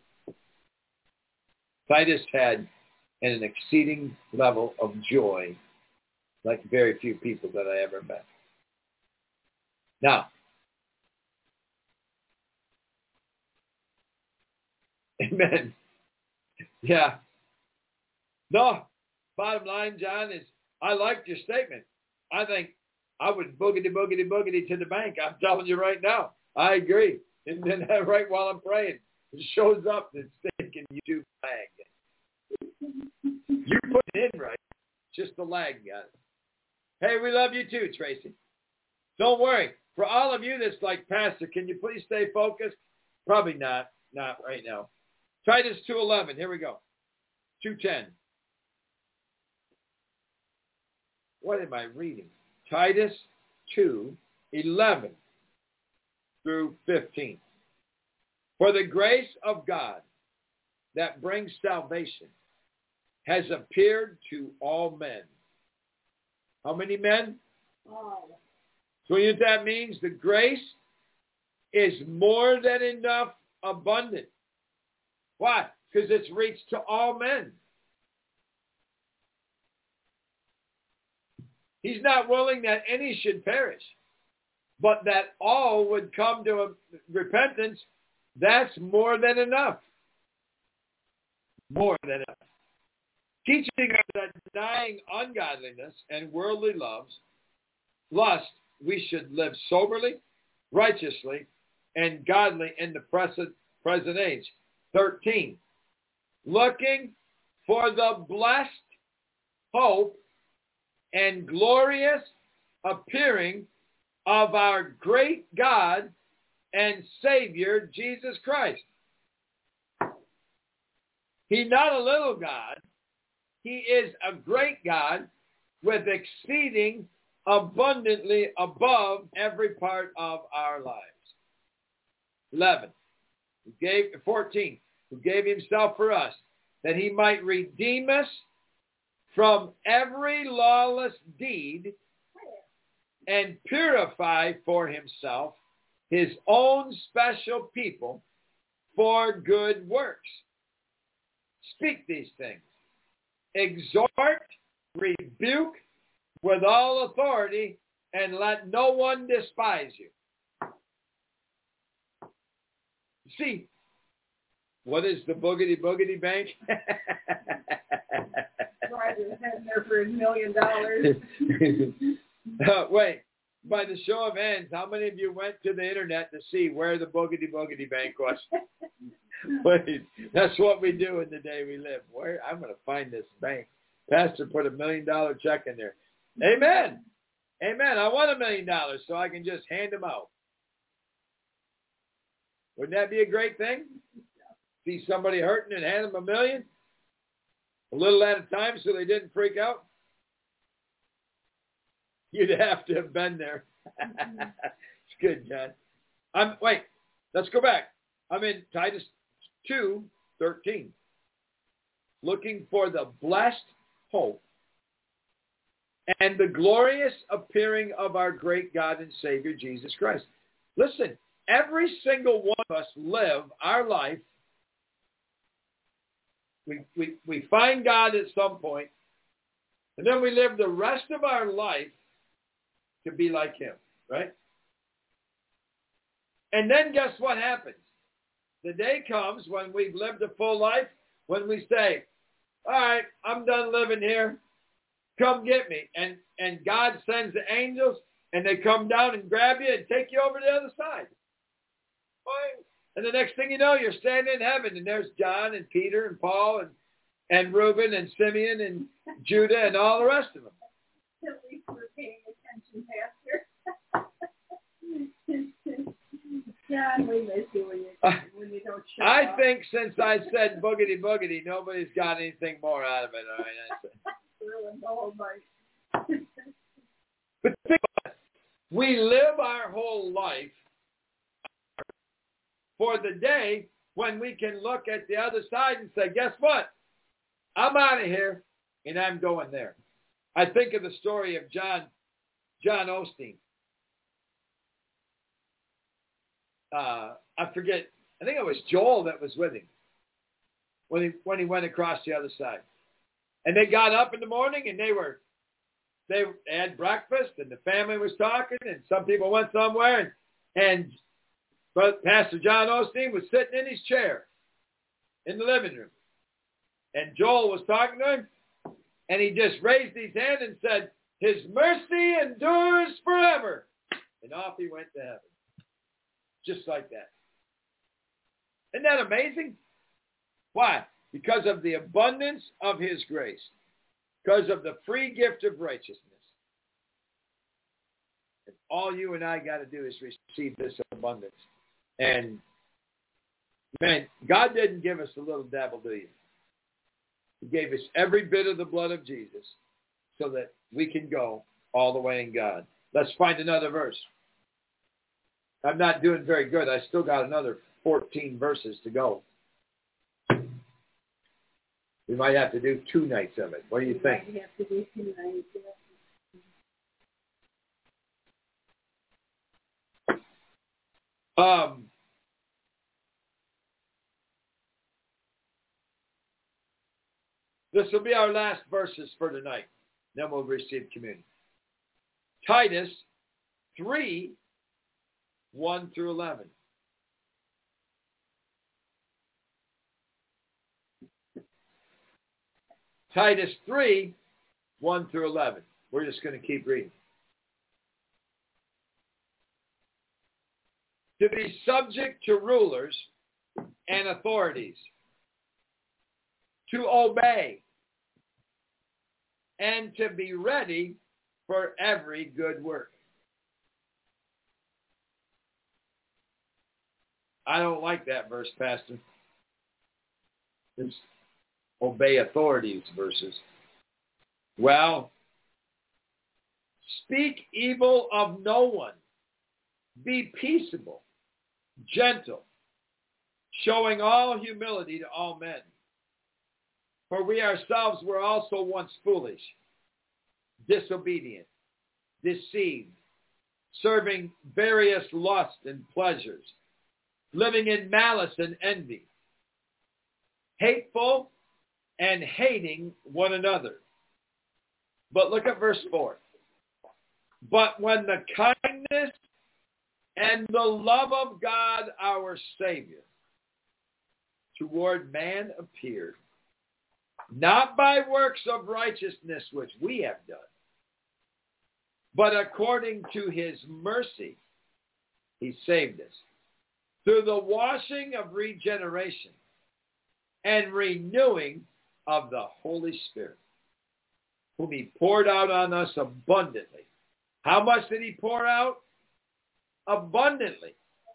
Titus had an exceeding level of joy like very few people that I ever met. Now, amen. Yeah. No, bottom line, John, is I liked your statement. I think I would boogity, boogity, boogity to the bank. I'm telling you right now. I agree. And then right while I'm praying, it shows up that's thinking you do lag. You put it in right. Just the lag, guys. Hey, we love you too, Tracy. Don't worry. For all of you that's like, Pastor, can you please stay focused? Probably not. Not right now. Titus two eleven. Here we go. two ten. What am I reading? Titus two eleven through fifteen. For the grace of God that brings salvation has appeared to all men. How many men? Oh. So you know what that means? The grace is more than enough abundant. Why? Because it's reached to all men. He's not willing that any should perish, but that all would come to a repentance. That's more than enough. More than enough. Teaching us that denying ungodliness and worldly loves, lust, we should live soberly, righteously, and godly in the present, present age. thirteen. Looking for the blessed hope and glorious appearing of our great God and Savior, Jesus Christ. He's not a little God. He is a great God with exceeding abundantly above every part of our lives. eleven. Who gave, fourteen. Who gave himself for us, that he might redeem us from every lawless deed and purify for himself his own special people for good works. Speak these things. Exhort, rebuke with all authority, and let no one despise you. See, what is the boogity boogity bank? Roger's heading there for a million dollars. uh, wait, by the show of hands, how many of you went to the internet to see where the boogity boogity bank was? Wait, that's what we do in the day we live. Where I'm going to find this bank. Pastor put a million dollar check in there. Amen. Amen. I want a million dollars so I can just hand them out. Wouldn't that be a great thing? See somebody hurting and hand them a million? A little at a time so they didn't freak out? You'd have to have been there. It's good, John. I'm, wait, let's go back. I'm in Titus two thirteen. Looking for the blessed hope and the glorious appearing of our great God and Savior, Jesus Christ. Listen, every single one of us live our life. We, we, we find God at some point, and then we live the rest of our life to be like him, right? And then guess what happens? The day comes when we've lived a full life, when we say, all right, I'm done living here. Come get me. And, and God sends the angels, and they come down and grab you and take you over to the other side. And the next thing you know, you're standing in heaven, and there's John and Peter and Paul and, and Reuben and Simeon and Judah and all the rest of them. At least we're paying attention, Pastor. John, we miss you when you, when you don't show I up. think since I said boogity boogity, nobody's got anything more out of it. All right. Ruined the whole night. But think about it. We live our whole life for the day when we can look at the other side and say, guess what? I'm out of here, and I'm going there. I think of the story of John, John Osteen. Uh, I forget, I think it was Joel that was with him when he, when he went across the other side. And they got up in the morning, and they were, they had breakfast, and the family was talking, and some people went somewhere, and, and but Pastor John Osteen was sitting in his chair in the living room. And Joel was talking to him, and he just raised his hand and said, his mercy endures forever. And off he went to heaven. Just like that. Isn't that amazing? Why? Because of the abundance of his grace. Because of the free gift of righteousness. And all you and I got to do is receive this abundance. And, man, God didn't give us a little dabble, do you? He gave us every bit of the blood of Jesus so that we can go all the way in God. Let's find another verse. I'm not doing very good. I still got another fourteen verses to go. We might have to do two nights of it. What do you think? We have to do two nights. Um, this will be our last verses for tonight. Then we'll receive communion. Titus three, one through eleven. Titus three, one through eleven. We're just going to keep reading. To be subject to rulers and authorities, to obey, and to be ready for every good work. I don't like that verse, Pastor. It's obey authorities verses. Well, speak evil of no one. Be peaceable, gentle, showing all humility to all men. For we ourselves were also once foolish, disobedient, deceived, serving various lusts and pleasures, living in malice and envy, hateful and hating one another. But look at verse four. But when the kindness and the love of God our Savior toward man appeared, not by works of righteousness which we have done, but according to his mercy he saved us, through the washing of regeneration and renewing of the Holy Spirit, whom he poured out on us abundantly. How much did he pour out? Abundantly.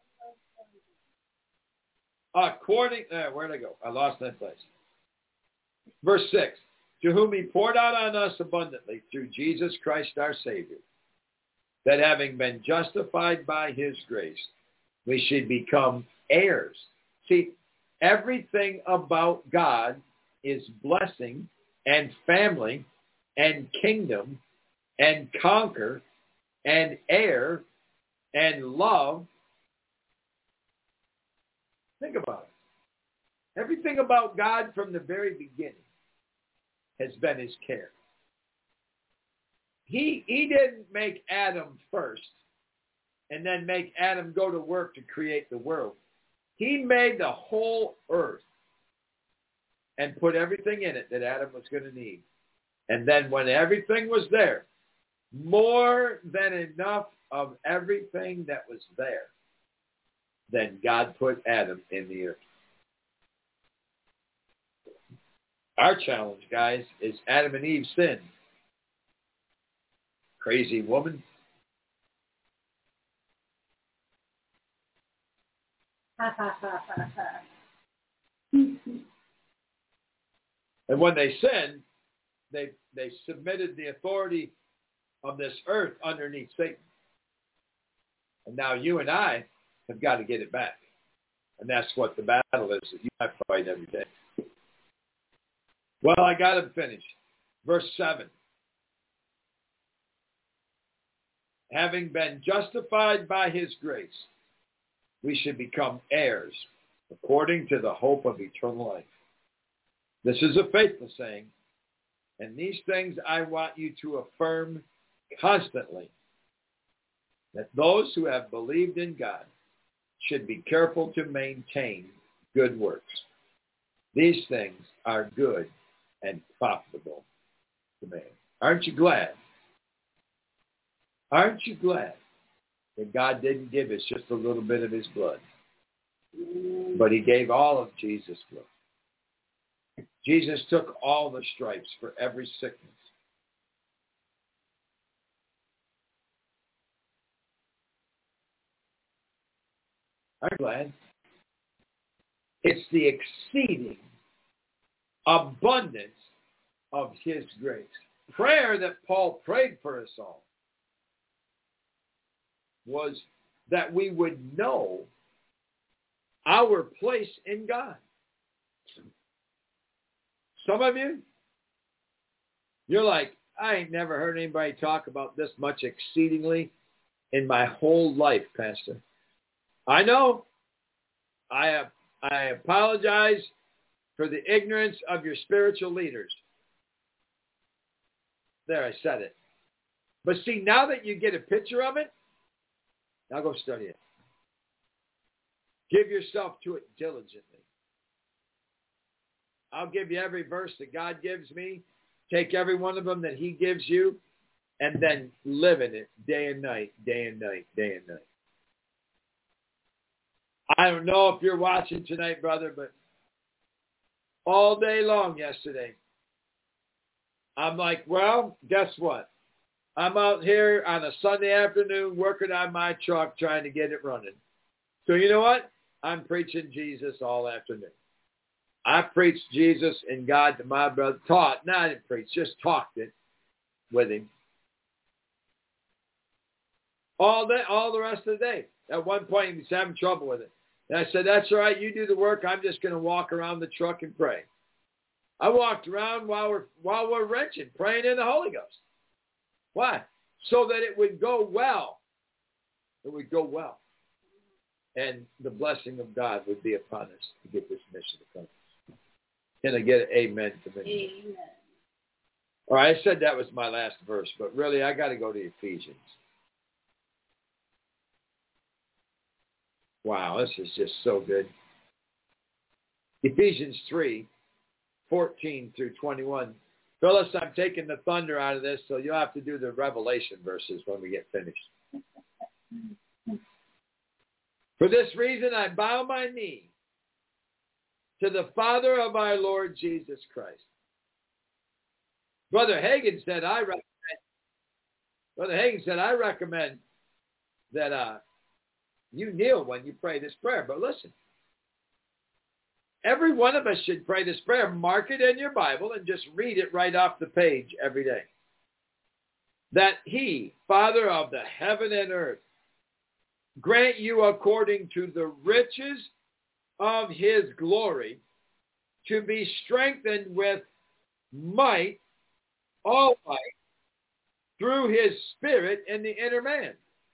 According, uh, where'd I go? I lost that place. Verse six, to whom he poured out on us abundantly through Jesus Christ our Savior, that having been justified by his grace, we should become heirs. See, everything about God is blessing and family and kingdom and conquer and heir and love. Think about it. Everything about God from the very beginning has been his care. He, he didn't make Adam first and then make Adam go to work to create the world. He made the whole earth and put everything in it that Adam was going to need. And then when everything was there, more than enough of everything that was there, then God put Adam in the earth. Our challenge, guys, is Adam and Eve sinned. Crazy woman. And when they sinned, they they submitted the authority of this earth underneath Satan. And now you and I have got to get it back. And that's what the battle is that you have to fight every day. Well, I got to finish. Verse seven. Having been justified by his grace, we should become heirs according to the hope of eternal life. This is a faithful saying, and these things I want you to affirm constantly, that those who have believed in God should be careful to maintain good works. These things are good and profitable to man. Aren't you glad? Aren't you glad that God didn't give us just a little bit of his blood, but he gave all of Jesus' blood? Jesus took all the stripes for every sickness. I'm glad. It's the exceeding abundance of his grace. Prayer that Paul prayed for us all was that we would know our place in God. Some of you, you're like, I ain't never heard anybody talk about this much exceedingly in my whole life, Pastor. I know. I have, I apologize for the ignorance of your spiritual leaders. There, I said it. But see, now that you get a picture of it, now go study it. Give yourself to it diligently. I'll give you every verse that God gives me. Take every one of them that he gives you, and then live in it day and night, day and night, day and night. I don't know if you're watching tonight, brother, but all day long yesterday, I'm like, well, guess what? I'm out here on a Sunday afternoon working on my truck trying to get it running. So you know what? I'm preaching Jesus all afternoon. I preached Jesus and God to my brother. Taught. No, I didn't preach. Just talked it with him. All day, all the rest of the day. At one point, he was having trouble with it. And I said, that's all right. You do the work. I'm just going to walk around the truck and pray. I walked around while we're, while we're wrenching, praying in the Holy Ghost. Why? So that it would go well. It would go well. And the blessing of God would be upon us to get this mission accomplished. Can I get an amen to me? Amen. All right, I said that was my last verse, but really I got to go to Ephesians. Wow, this is just so good. Ephesians three, fourteen through twenty-one. Phyllis, I'm taking the thunder out of this, so you'll have to do the Revelation verses when we get finished. For this reason, I bow my knee to the Father of our Lord Jesus Christ. Brother Hagin said, I recommend, Brother Hagin said, I recommend that uh, you kneel when you pray this prayer. But listen, every one of us should pray this prayer. Mark it in your Bible and just read it right off the page every day. That he, Father of the heaven and earth, grant you according to the riches of his glory to be strengthened with might, all might, through his Spirit in the inner man,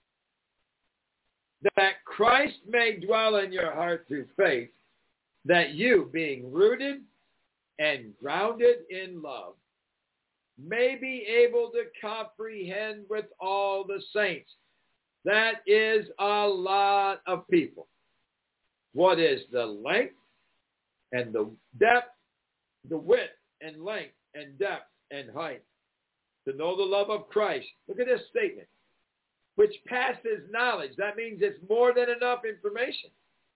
that Christ may dwell in your heart through faith, that you, being rooted and grounded in love, may be able to comprehend with all the saints. That is a lot of people. What is the length and the depth, the width and length and depth and height? To know the love of Christ. Look at this statement. Which passes knowledge. That means it's more than enough information.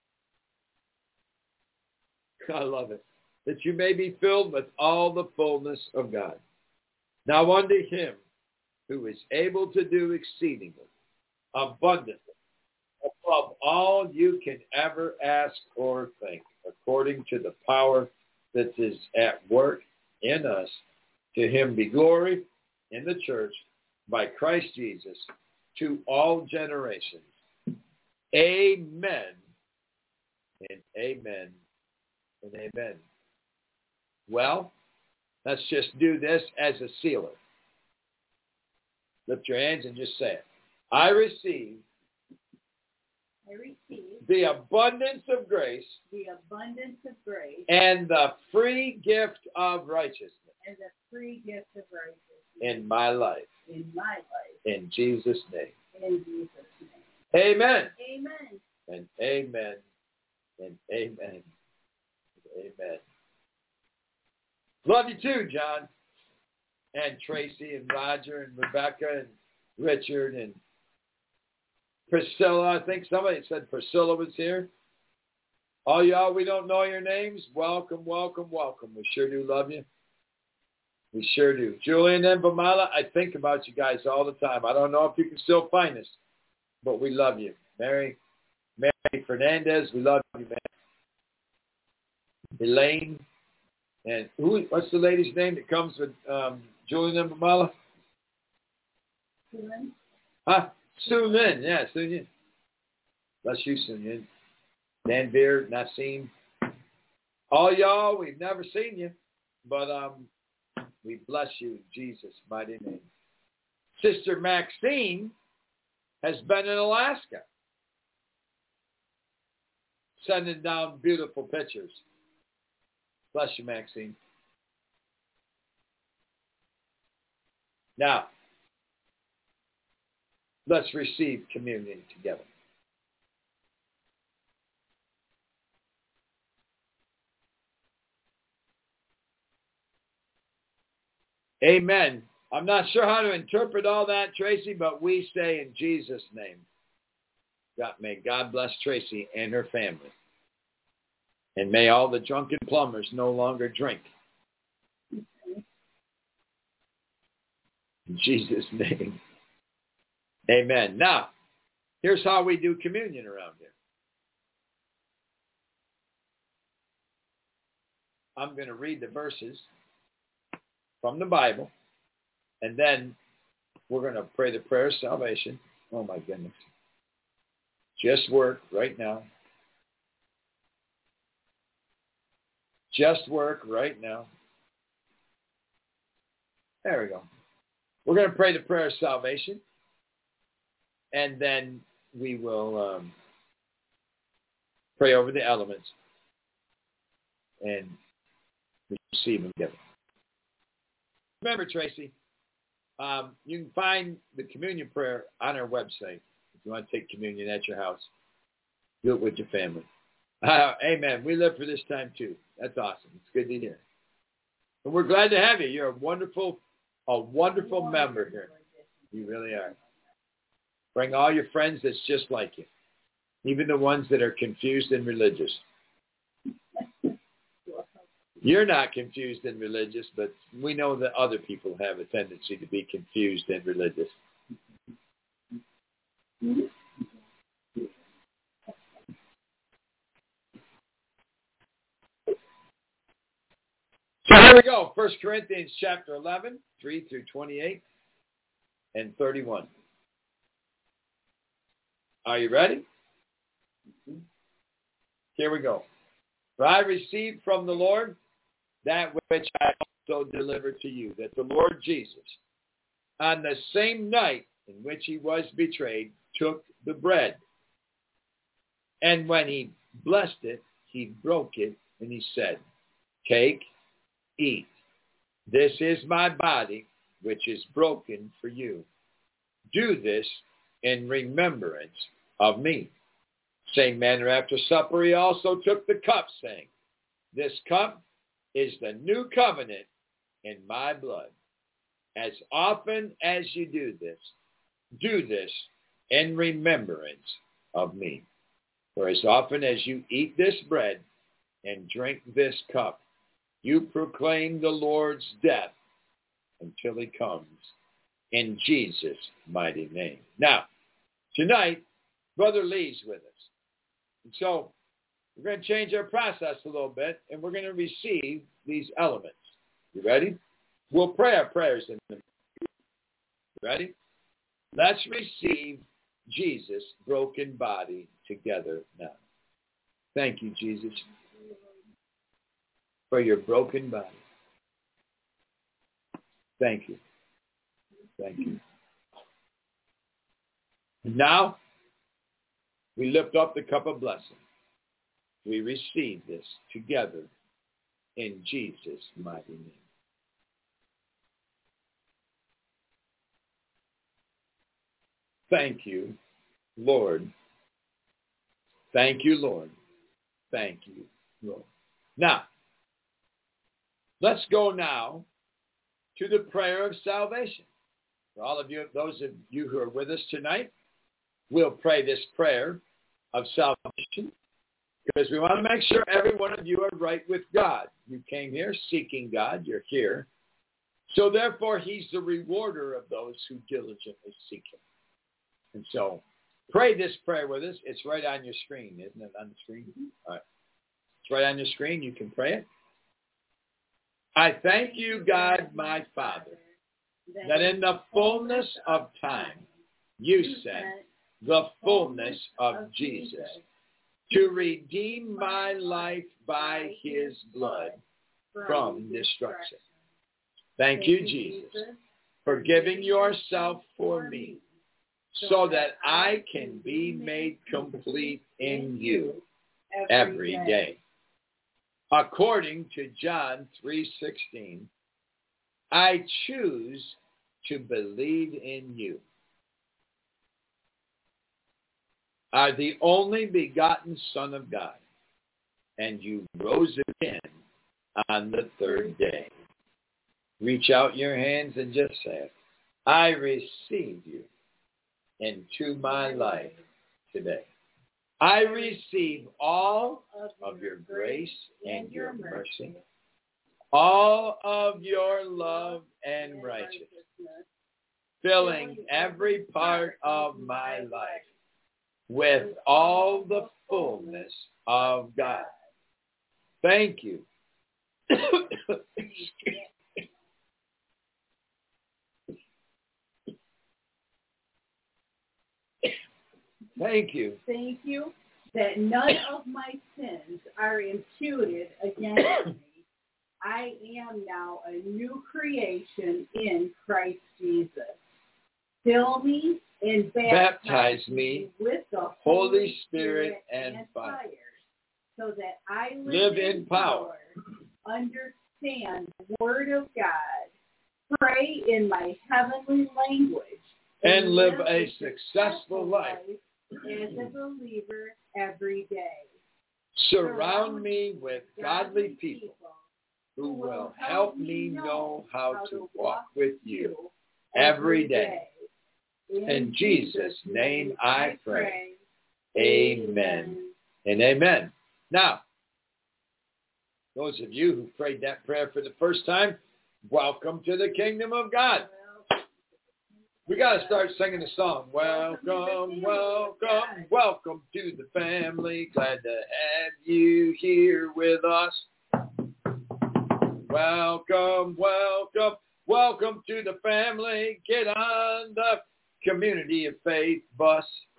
I love it. That you may be filled with all the fullness of God. Now unto him who is able to do exceedingly, abundantly, above all you can ever ask or think, according to the power that is at work in us. To him be glory in the church by Christ Jesus to all generations. Amen. and amen and amen. Well, let's just do this as a sealer. Lift your hands and just say it. I receive, I receive the abundance of grace the abundance of grace and the free gift of righteousness and the free gift of righteousness in my life. in my life. In Jesus' name. In Jesus' name. Amen. Amen. And amen. And amen. Amen. Love you too, John. And Tracy and Roger and Rebecca and Richard and Priscilla. I think somebody said Priscilla was here. All y'all, we don't know your names. Welcome, welcome, welcome. We sure do love you. We sure do. Julian and Bamala, I think about you guys all the time. I don't know if you can still find us, but we love you. Mary, Mary Fernandez, we love you, man. Elaine, and who? What's the lady's name that comes with um, Julian and Bamala? Susan. Huh? Sue Lin, yeah, Sue Lin. Bless you, Sue Lin. Dan Beard, Nassim. All y'all, we've never seen you, but um, we bless you in Jesus' mighty name. Sister Maxine has been in Alaska, sending down beautiful pictures. Bless you, Maxine. Now, let's receive communion together. Amen. I'm not sure how to interpret all that, Tracy, but we say in Jesus' name, God, may God bless Tracy and her family. And may all the drunken plumbers no longer drink. In Jesus' name. Amen. Now, here's how we do communion around here. I'm going to read the verses from the Bible, and then we're going to pray the prayer of salvation. Oh, my goodness. Just work right now. Just work right now. There we go. We're going to pray the prayer of salvation, and then we will um, pray over the elements and receive them together. Remember, Tracy, um, you can find the communion prayer on our website. If you want to take communion at your house, do it with your family. Uh, amen. We live for this time too. That's awesome. It's good to hear. And we're glad to have you. You're a wonderful, a wonderful member here. You really are. Bring all your friends that's just like you, even the ones that are confused and religious. You're not confused and religious, but we know that other people have a tendency to be confused and religious. So here we go. First Corinthians chapter eleven, three through twenty-eight and thirty-one. Are you ready? Here we go. For I received from the Lord that which I also delivered to you, that the Lord Jesus, on the same night in which he was betrayed, took the bread. And when he blessed it, he broke it, and he said, Take, eat. This is my body, which is broken for you. Do this in remembrance of me. Same manner after supper, he also took the cup, saying, This cup is the new covenant in my blood. As often as you do this, do this in remembrance of me. For as often as you eat this bread and drink this cup, you proclaim the Lord's death until he comes, in Jesus' mighty name. Now, tonight, Brother Lee's with us. And so we're going to change our process a little bit, and we're going to receive these elements. You ready? We'll pray our prayers in them. Ready? Let's receive Jesus' broken body together now. Thank you, Jesus, for your broken body. Thank you. Thank you. And now, we lift up the cup of blessing. We receive this together in Jesus' mighty name. Thank you, Lord. Thank you, Lord. Thank you, Lord. Now, let's go now to the prayer of salvation. For all of you, those of you who are with us tonight, we'll pray this prayer of salvation because we want to make sure every one of you are right with God. You came here seeking God. You're here. So therefore, he's the rewarder of those who diligently seek him. And so pray this prayer with us. It's right on your screen, isn't it, on the screen? All right. It's right on your screen. You can pray it. I thank you, God, my Father, that in the fullness of time you sent the fullness of Jesus to redeem my life by his blood from destruction. Thank you, Jesus, for giving yourself for me so that I can be made complete in you every day. According to John three sixteen, I choose to believe in you, are the only begotten Son of God, and you rose again on the third day. Reach out your hands and just say it. I receive you into my life today. I receive all of your grace and your mercy, all of your love and righteousness, filling every part of my life with all the fullness of God. Thank you. Thank you. Thank you that none of my sins are imputed against me. I am now a new creation in Christ Jesus. Fill me and baptize, baptize me with the Holy Spirit and fire, so that I live, live in power, understand the Word of God, pray in my heavenly language, and live a successful life as a believer every day. Surround me with godly people who will help me know how to walk with you every day. In Jesus' name I pray. Amen and amen. Now, those of you who prayed that prayer for the first time, welcome to the kingdom of God. We got to start singing the song. Welcome, welcome, welcome to the family. Glad to have you here with us. Welcome, welcome, welcome to the family. Get on the Community of Faith bus.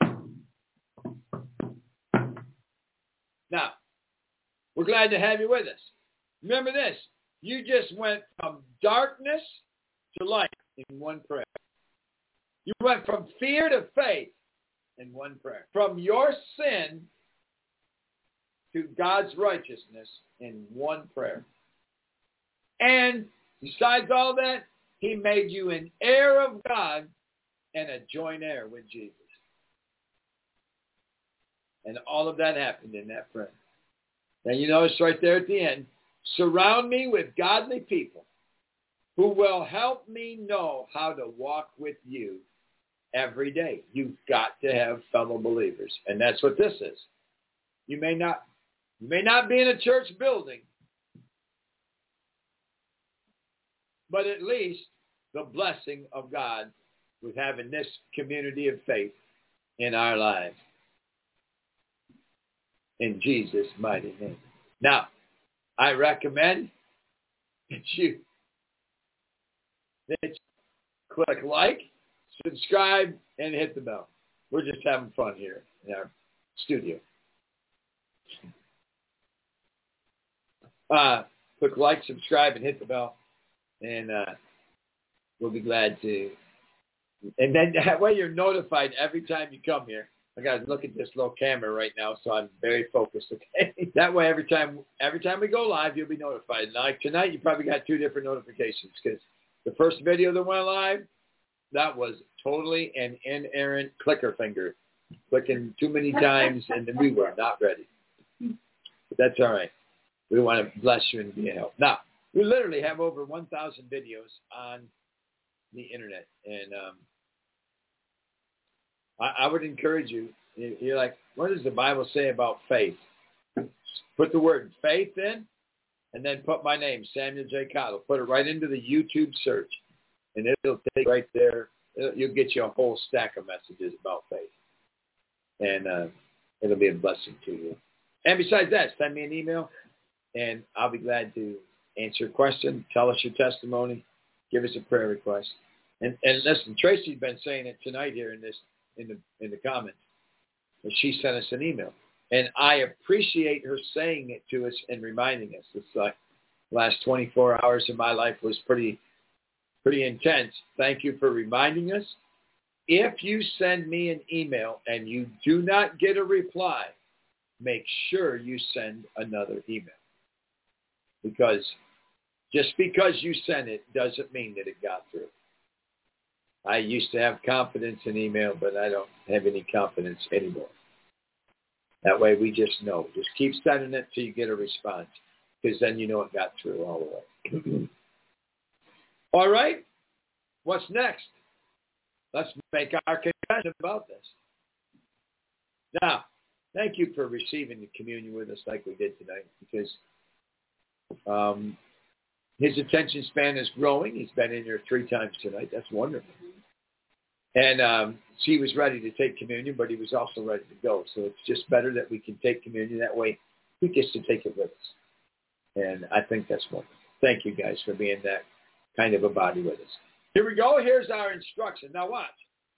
Now, we're glad to have you with us. Remember this. You just went from darkness to light in one prayer. You went from fear to faith in one prayer. From your sin to God's righteousness in one prayer. And besides all that, he made you an heir of God and a joint heir with Jesus. And all of that happened in that prayer. And you notice right there at the end, surround me with godly people who will help me know how to walk with you every day. You've got to have fellow believers. And that's what this is. You may not, you may not be in a church building, but at least the blessing of God with having this community of faith in our lives. In Jesus' mighty name. Now, I recommend that you, that you click like, subscribe, and hit the bell. We're just having fun here in our studio. Uh, click like, subscribe, and hit the bell. And uh, we'll be glad to. And then that way you're notified every time you come here. I got to look at this little camera right now, so I'm very focused, okay? That way every time every time we go live, you'll be notified. Like tonight, you probably got two different notifications because the first video that went live, that was totally an inerrant clicker finger, clicking too many times, and we were not ready. But that's all right. We want to bless you and be a help. Now, we literally have over one thousand videos on the internet, and um, I, I would encourage you. You're like, what does the Bible say about faith? Put the word faith in, and then put my name, Samuel J. Cottle. Put it right into the YouTube search, and it'll take right there. You'll get you a whole stack of messages about faith, and uh, it'll be a blessing to you. And besides that, send me an email, and I'll be glad to answer your question, tell us your testimony, give us a prayer request. And, and listen, Tracy's been saying it tonight here in this in the in the comments. And she sent us an email. And I appreciate her saying it to us and reminding us. It's like the last twenty-four hours of my life was pretty pretty intense. Thank you for reminding us. If you send me an email and you do not get a reply, make sure you send another email. Because just because you sent it doesn't mean that it got through. I used to have confidence in email, but I don't have any confidence anymore. That way we just know. Just keep sending it till you get a response, because then you know it got through all the way. All right. What's next? Let's make our confession about this. Now, thank you for receiving the communion with us like we did tonight, because um, his attention span is growing. He's been in here three times tonight. That's wonderful. And um, he was ready to take communion, but he was also ready to go. So it's just better that we can take communion. That way he gets to take it with us. And I think that's wonderful. Thank you guys for being that kind of a body with us. Here we go. Here's our instruction. Now watch.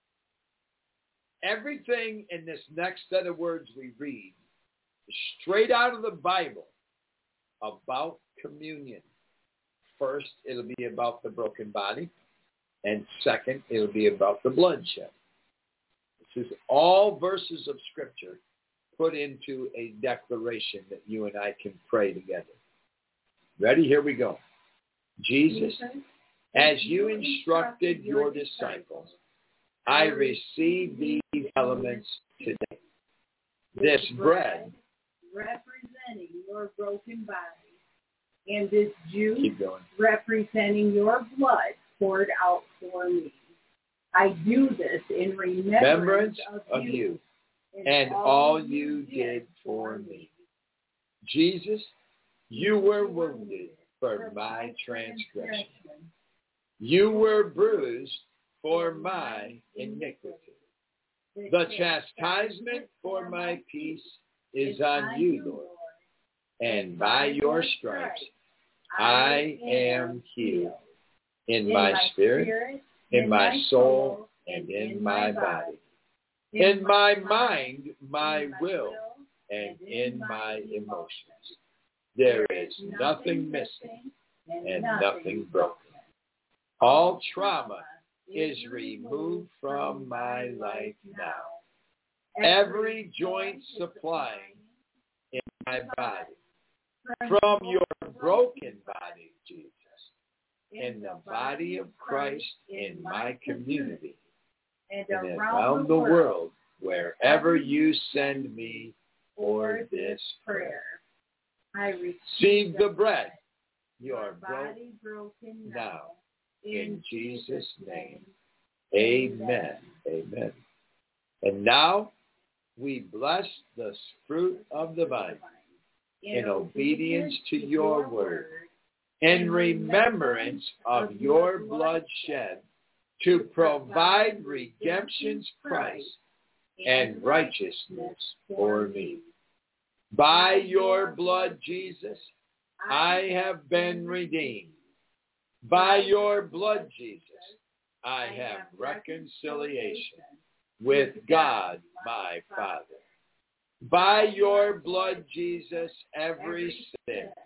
Everything in this next set of words we read is straight out of the Bible about communion. First, it'll be about the broken body. And second, it'll be about the bloodshed. This is all verses of Scripture put into a declaration that you and I can pray together. Ready? Here we go. Jesus, as you instructed your disciples, I receive these elements today. This bread, representing your broken body, and this juice, keep going, representing your blood poured out for me. I do this in remembrance, remembrance of, of you, you and, and all you did for me. Jesus, you were wounded for my transgression. You were bruised for my iniquity. The chastisement for my peace is on you, Lord, and by your stripes I am healed. In my spirit, in my soul, and in my body. In my mind, my will, and in my emotions. There is nothing missing and nothing broken. All trauma is removed from my life now. Every joint supplying in my body. From your broken body, Jesus. In the body of Christ in my community, and around the world, wherever you send me for this prayer. I receive the bread, your body broken now, in Jesus' name. Amen. Amen. And now we bless the fruit of the vine in obedience to your word, in remembrance of your blood shed to provide redemption's price and righteousness for me. By your blood, Jesus, I have been redeemed. By your blood, Jesus, I have reconciliation with God, my Father. By your blood, Jesus, every sin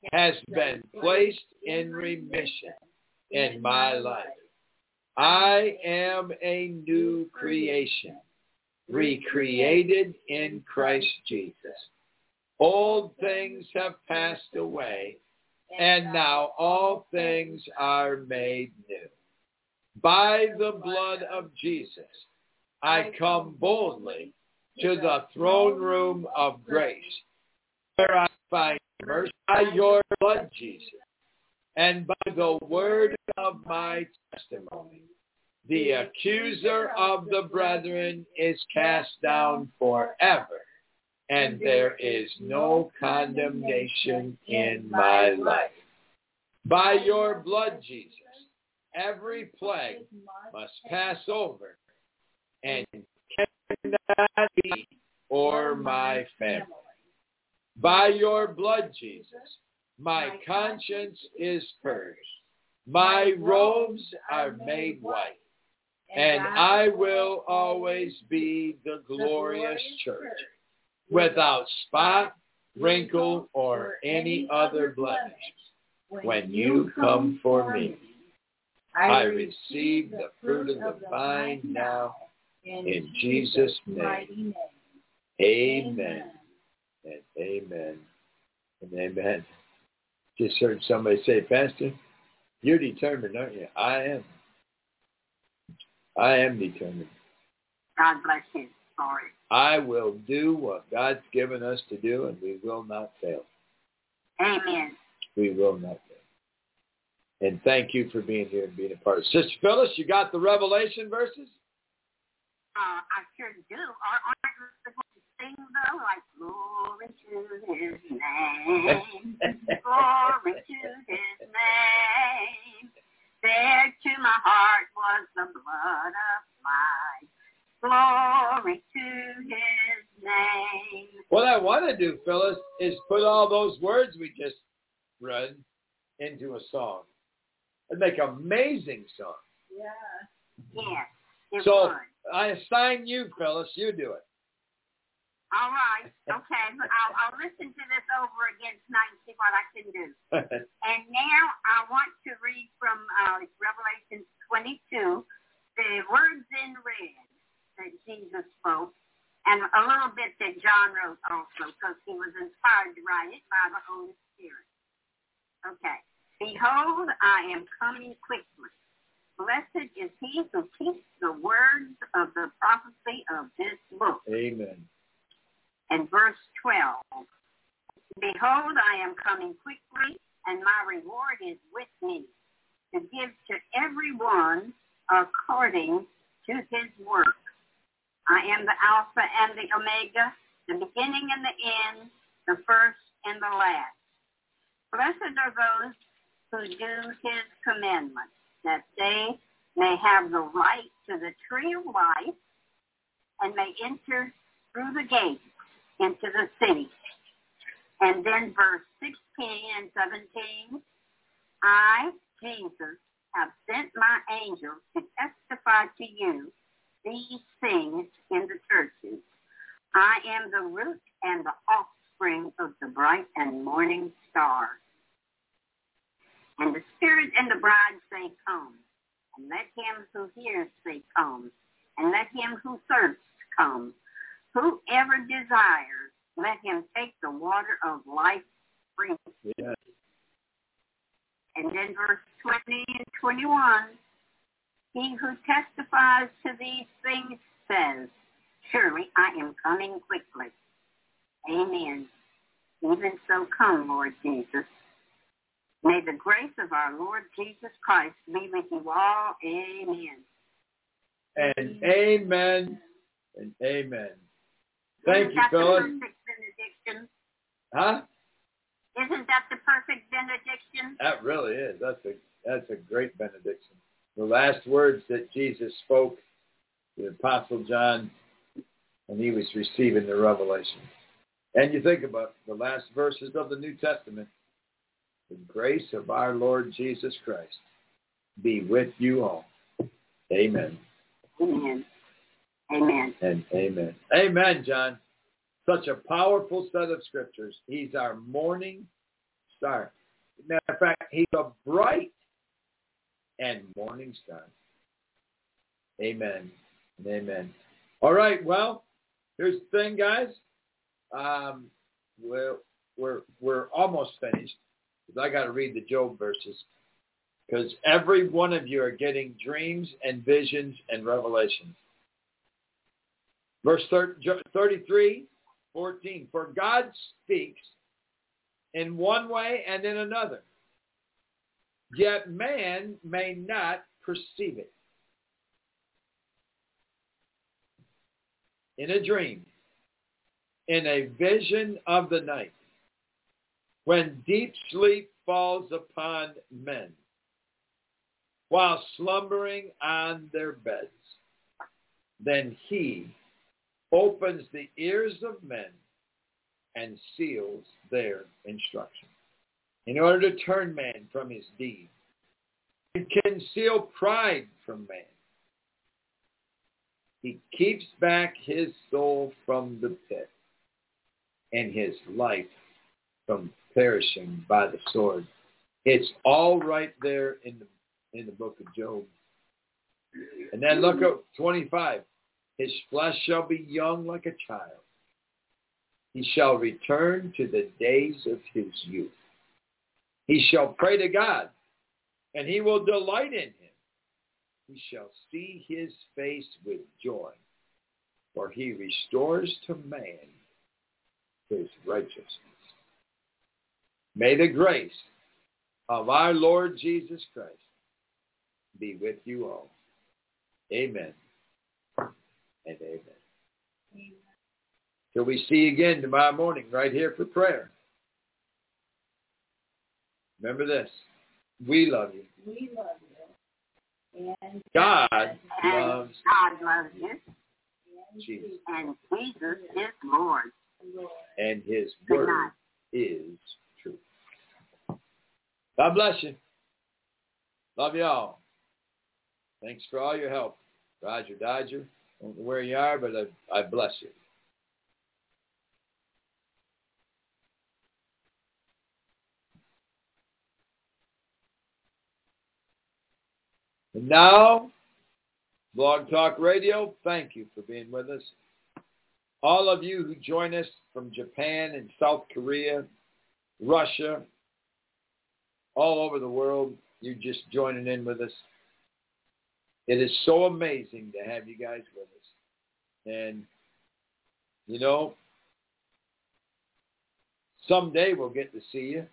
has been placed in remission in my life. I am a new creation, recreated in Christ Jesus. Old things have passed away, and now all things are made new. By the blood of Jesus, I come boldly to the throne room of grace, where I find mercy by your blood, Jesus, and by the word of my testimony. The accuser of the brethren is cast down forever, and there is no condemnation in my life. By your blood, Jesus, every plague must pass over and cannot be or my family. By your blood, Jesus, my conscience is purged. My robes are made white, and I will always be the glorious church, without spot, wrinkle, or any other blemish. When you come for me, I receive the fruit of the vine now, in Jesus' name. Amen. And amen. And amen. Just heard somebody say, Pastor, you're determined, aren't you? I am. I am determined. God bless you. Sorry. I will do what God's given us to do, and we will not fail. Amen. We will not fail. And thank you for being here and being a part. Sister Phyllis, you got the Revelation verses? Uh, I sure do. Aren't we supposed to sing, though? Like, glory to his name. Glory to his name. There to my heart was the blood of life. Glory to his name. What I want to do, Phyllis, is put all those words we just read into a song. It'd make an amazing song. Yeah. Yes, it so would. I assign you, Phyllis. You do it. All right. Okay. I'll, I'll listen to this over again tonight and see what I can do. And now I want to read from uh, Revelation twenty-two, the words in red that Jesus spoke, and a little bit that John wrote also, because he was inspired to write it by the Holy Spirit. Okay. Behold, I am coming quickly. Blessed is he who keeps the words of the prophecy of this book. Amen. And verse twelve, behold, I am coming quickly, and my reward is with me, to give to everyone according to his work. I am the Alpha and the Omega, the beginning and the end, the first and the last. Blessed are those who do his commandments, that they may have the right to the tree of life and may enter through the gate into the city. And then verse sixteen and seventeen, I, Jesus, have sent my angel to testify to you these things in the churches. I am the root and the offspring of the bright and morning star. And the Spirit and the bride say, come. And let him who hears say, come. And let him who thirsts come. Whoever desires, let him take the water of life freely. Yeah. And then verse twenty and twenty-one, he who testifies to these things says, surely I am coming quickly. Amen. Even so come, Lord Jesus. May the grace of our Lord Jesus Christ be with you all. Amen. And amen. And amen. Thank Isn't you, that Phyllis. the perfect benediction? Huh? Isn't that the perfect benediction? That really is. That's a that's a great benediction. The last words that Jesus spoke to the Apostle John when he was receiving the revelation. And you think about the last verses of the New Testament. The grace of our Lord Jesus Christ be with you all. Amen. Amen. Amen. And amen. Amen, John. Such a powerful set of scriptures. He's our morning star. Matter of fact, he's a bright and morning star. Amen and amen. All right, well, here's the thing, guys. Um, we're, we're, we're almost finished because I got to read the Job verses because every one of you are getting dreams and visions and revelations. Verse thirty-three, fourteen. For God speaks in one way and in another, yet man may not perceive it. In a dream, in a vision of the night, when deep sleep falls upon men, while slumbering on their beds, then he opens the ears of men and seals their instruction, in order to turn man from his deed and conceal pride from man. He keeps back his soul from the pit and his life from perishing by the sword. It's all right there in the in the book of Job. And then look at twenty-five. His flesh shall be young like a child. He shall return to the days of his youth. He shall pray to God, and he will delight in him. He shall see his face with joy, for he restores to man his righteousness. May the grace of our Lord Jesus Christ be with you all. Amen and amen. Amen. Till we see you again tomorrow morning right here for prayer. Remember this. We love you. We love you. And God And loves God loves you. Jesus. And Jesus is Lord. Lord. And his Good word night. is true. God bless you. Love you all. Thanks for all your help. Roger Dodger. I don't know where you are, but I, I bless you. And now, Blog Talk Radio, thank you for being with us. All of you who join us from Japan and South Korea, Russia, all over the world, you're just joining in with us. It is so amazing to have you guys with us. And, you know, someday we'll get to see you.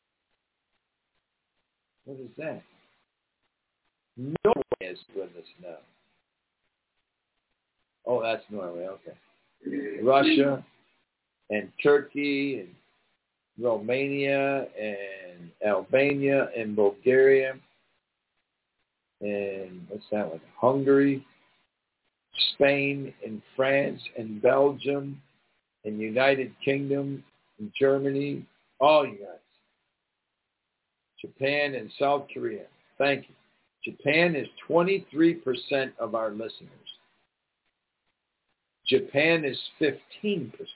What is that? Norway is with us now. Oh, that's Norway, okay. Russia and Turkey and Romania and Albania and Bulgaria and what's that one? Hungary, Spain and France and Belgium and United Kingdom and Germany, all you guys. Japan and South Korea. Thank you. Japan is twenty-three percent of our listeners. Japan is fifteen percent.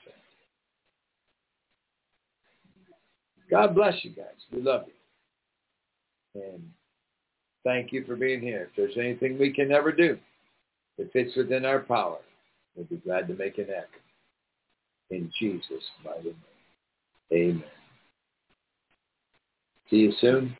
God bless you guys. We love you. And thank you for being here. If there's anything we can ever do, if it's within our power, we'll be glad to make an effort. In Jesus' mighty name. Amen. See you soon.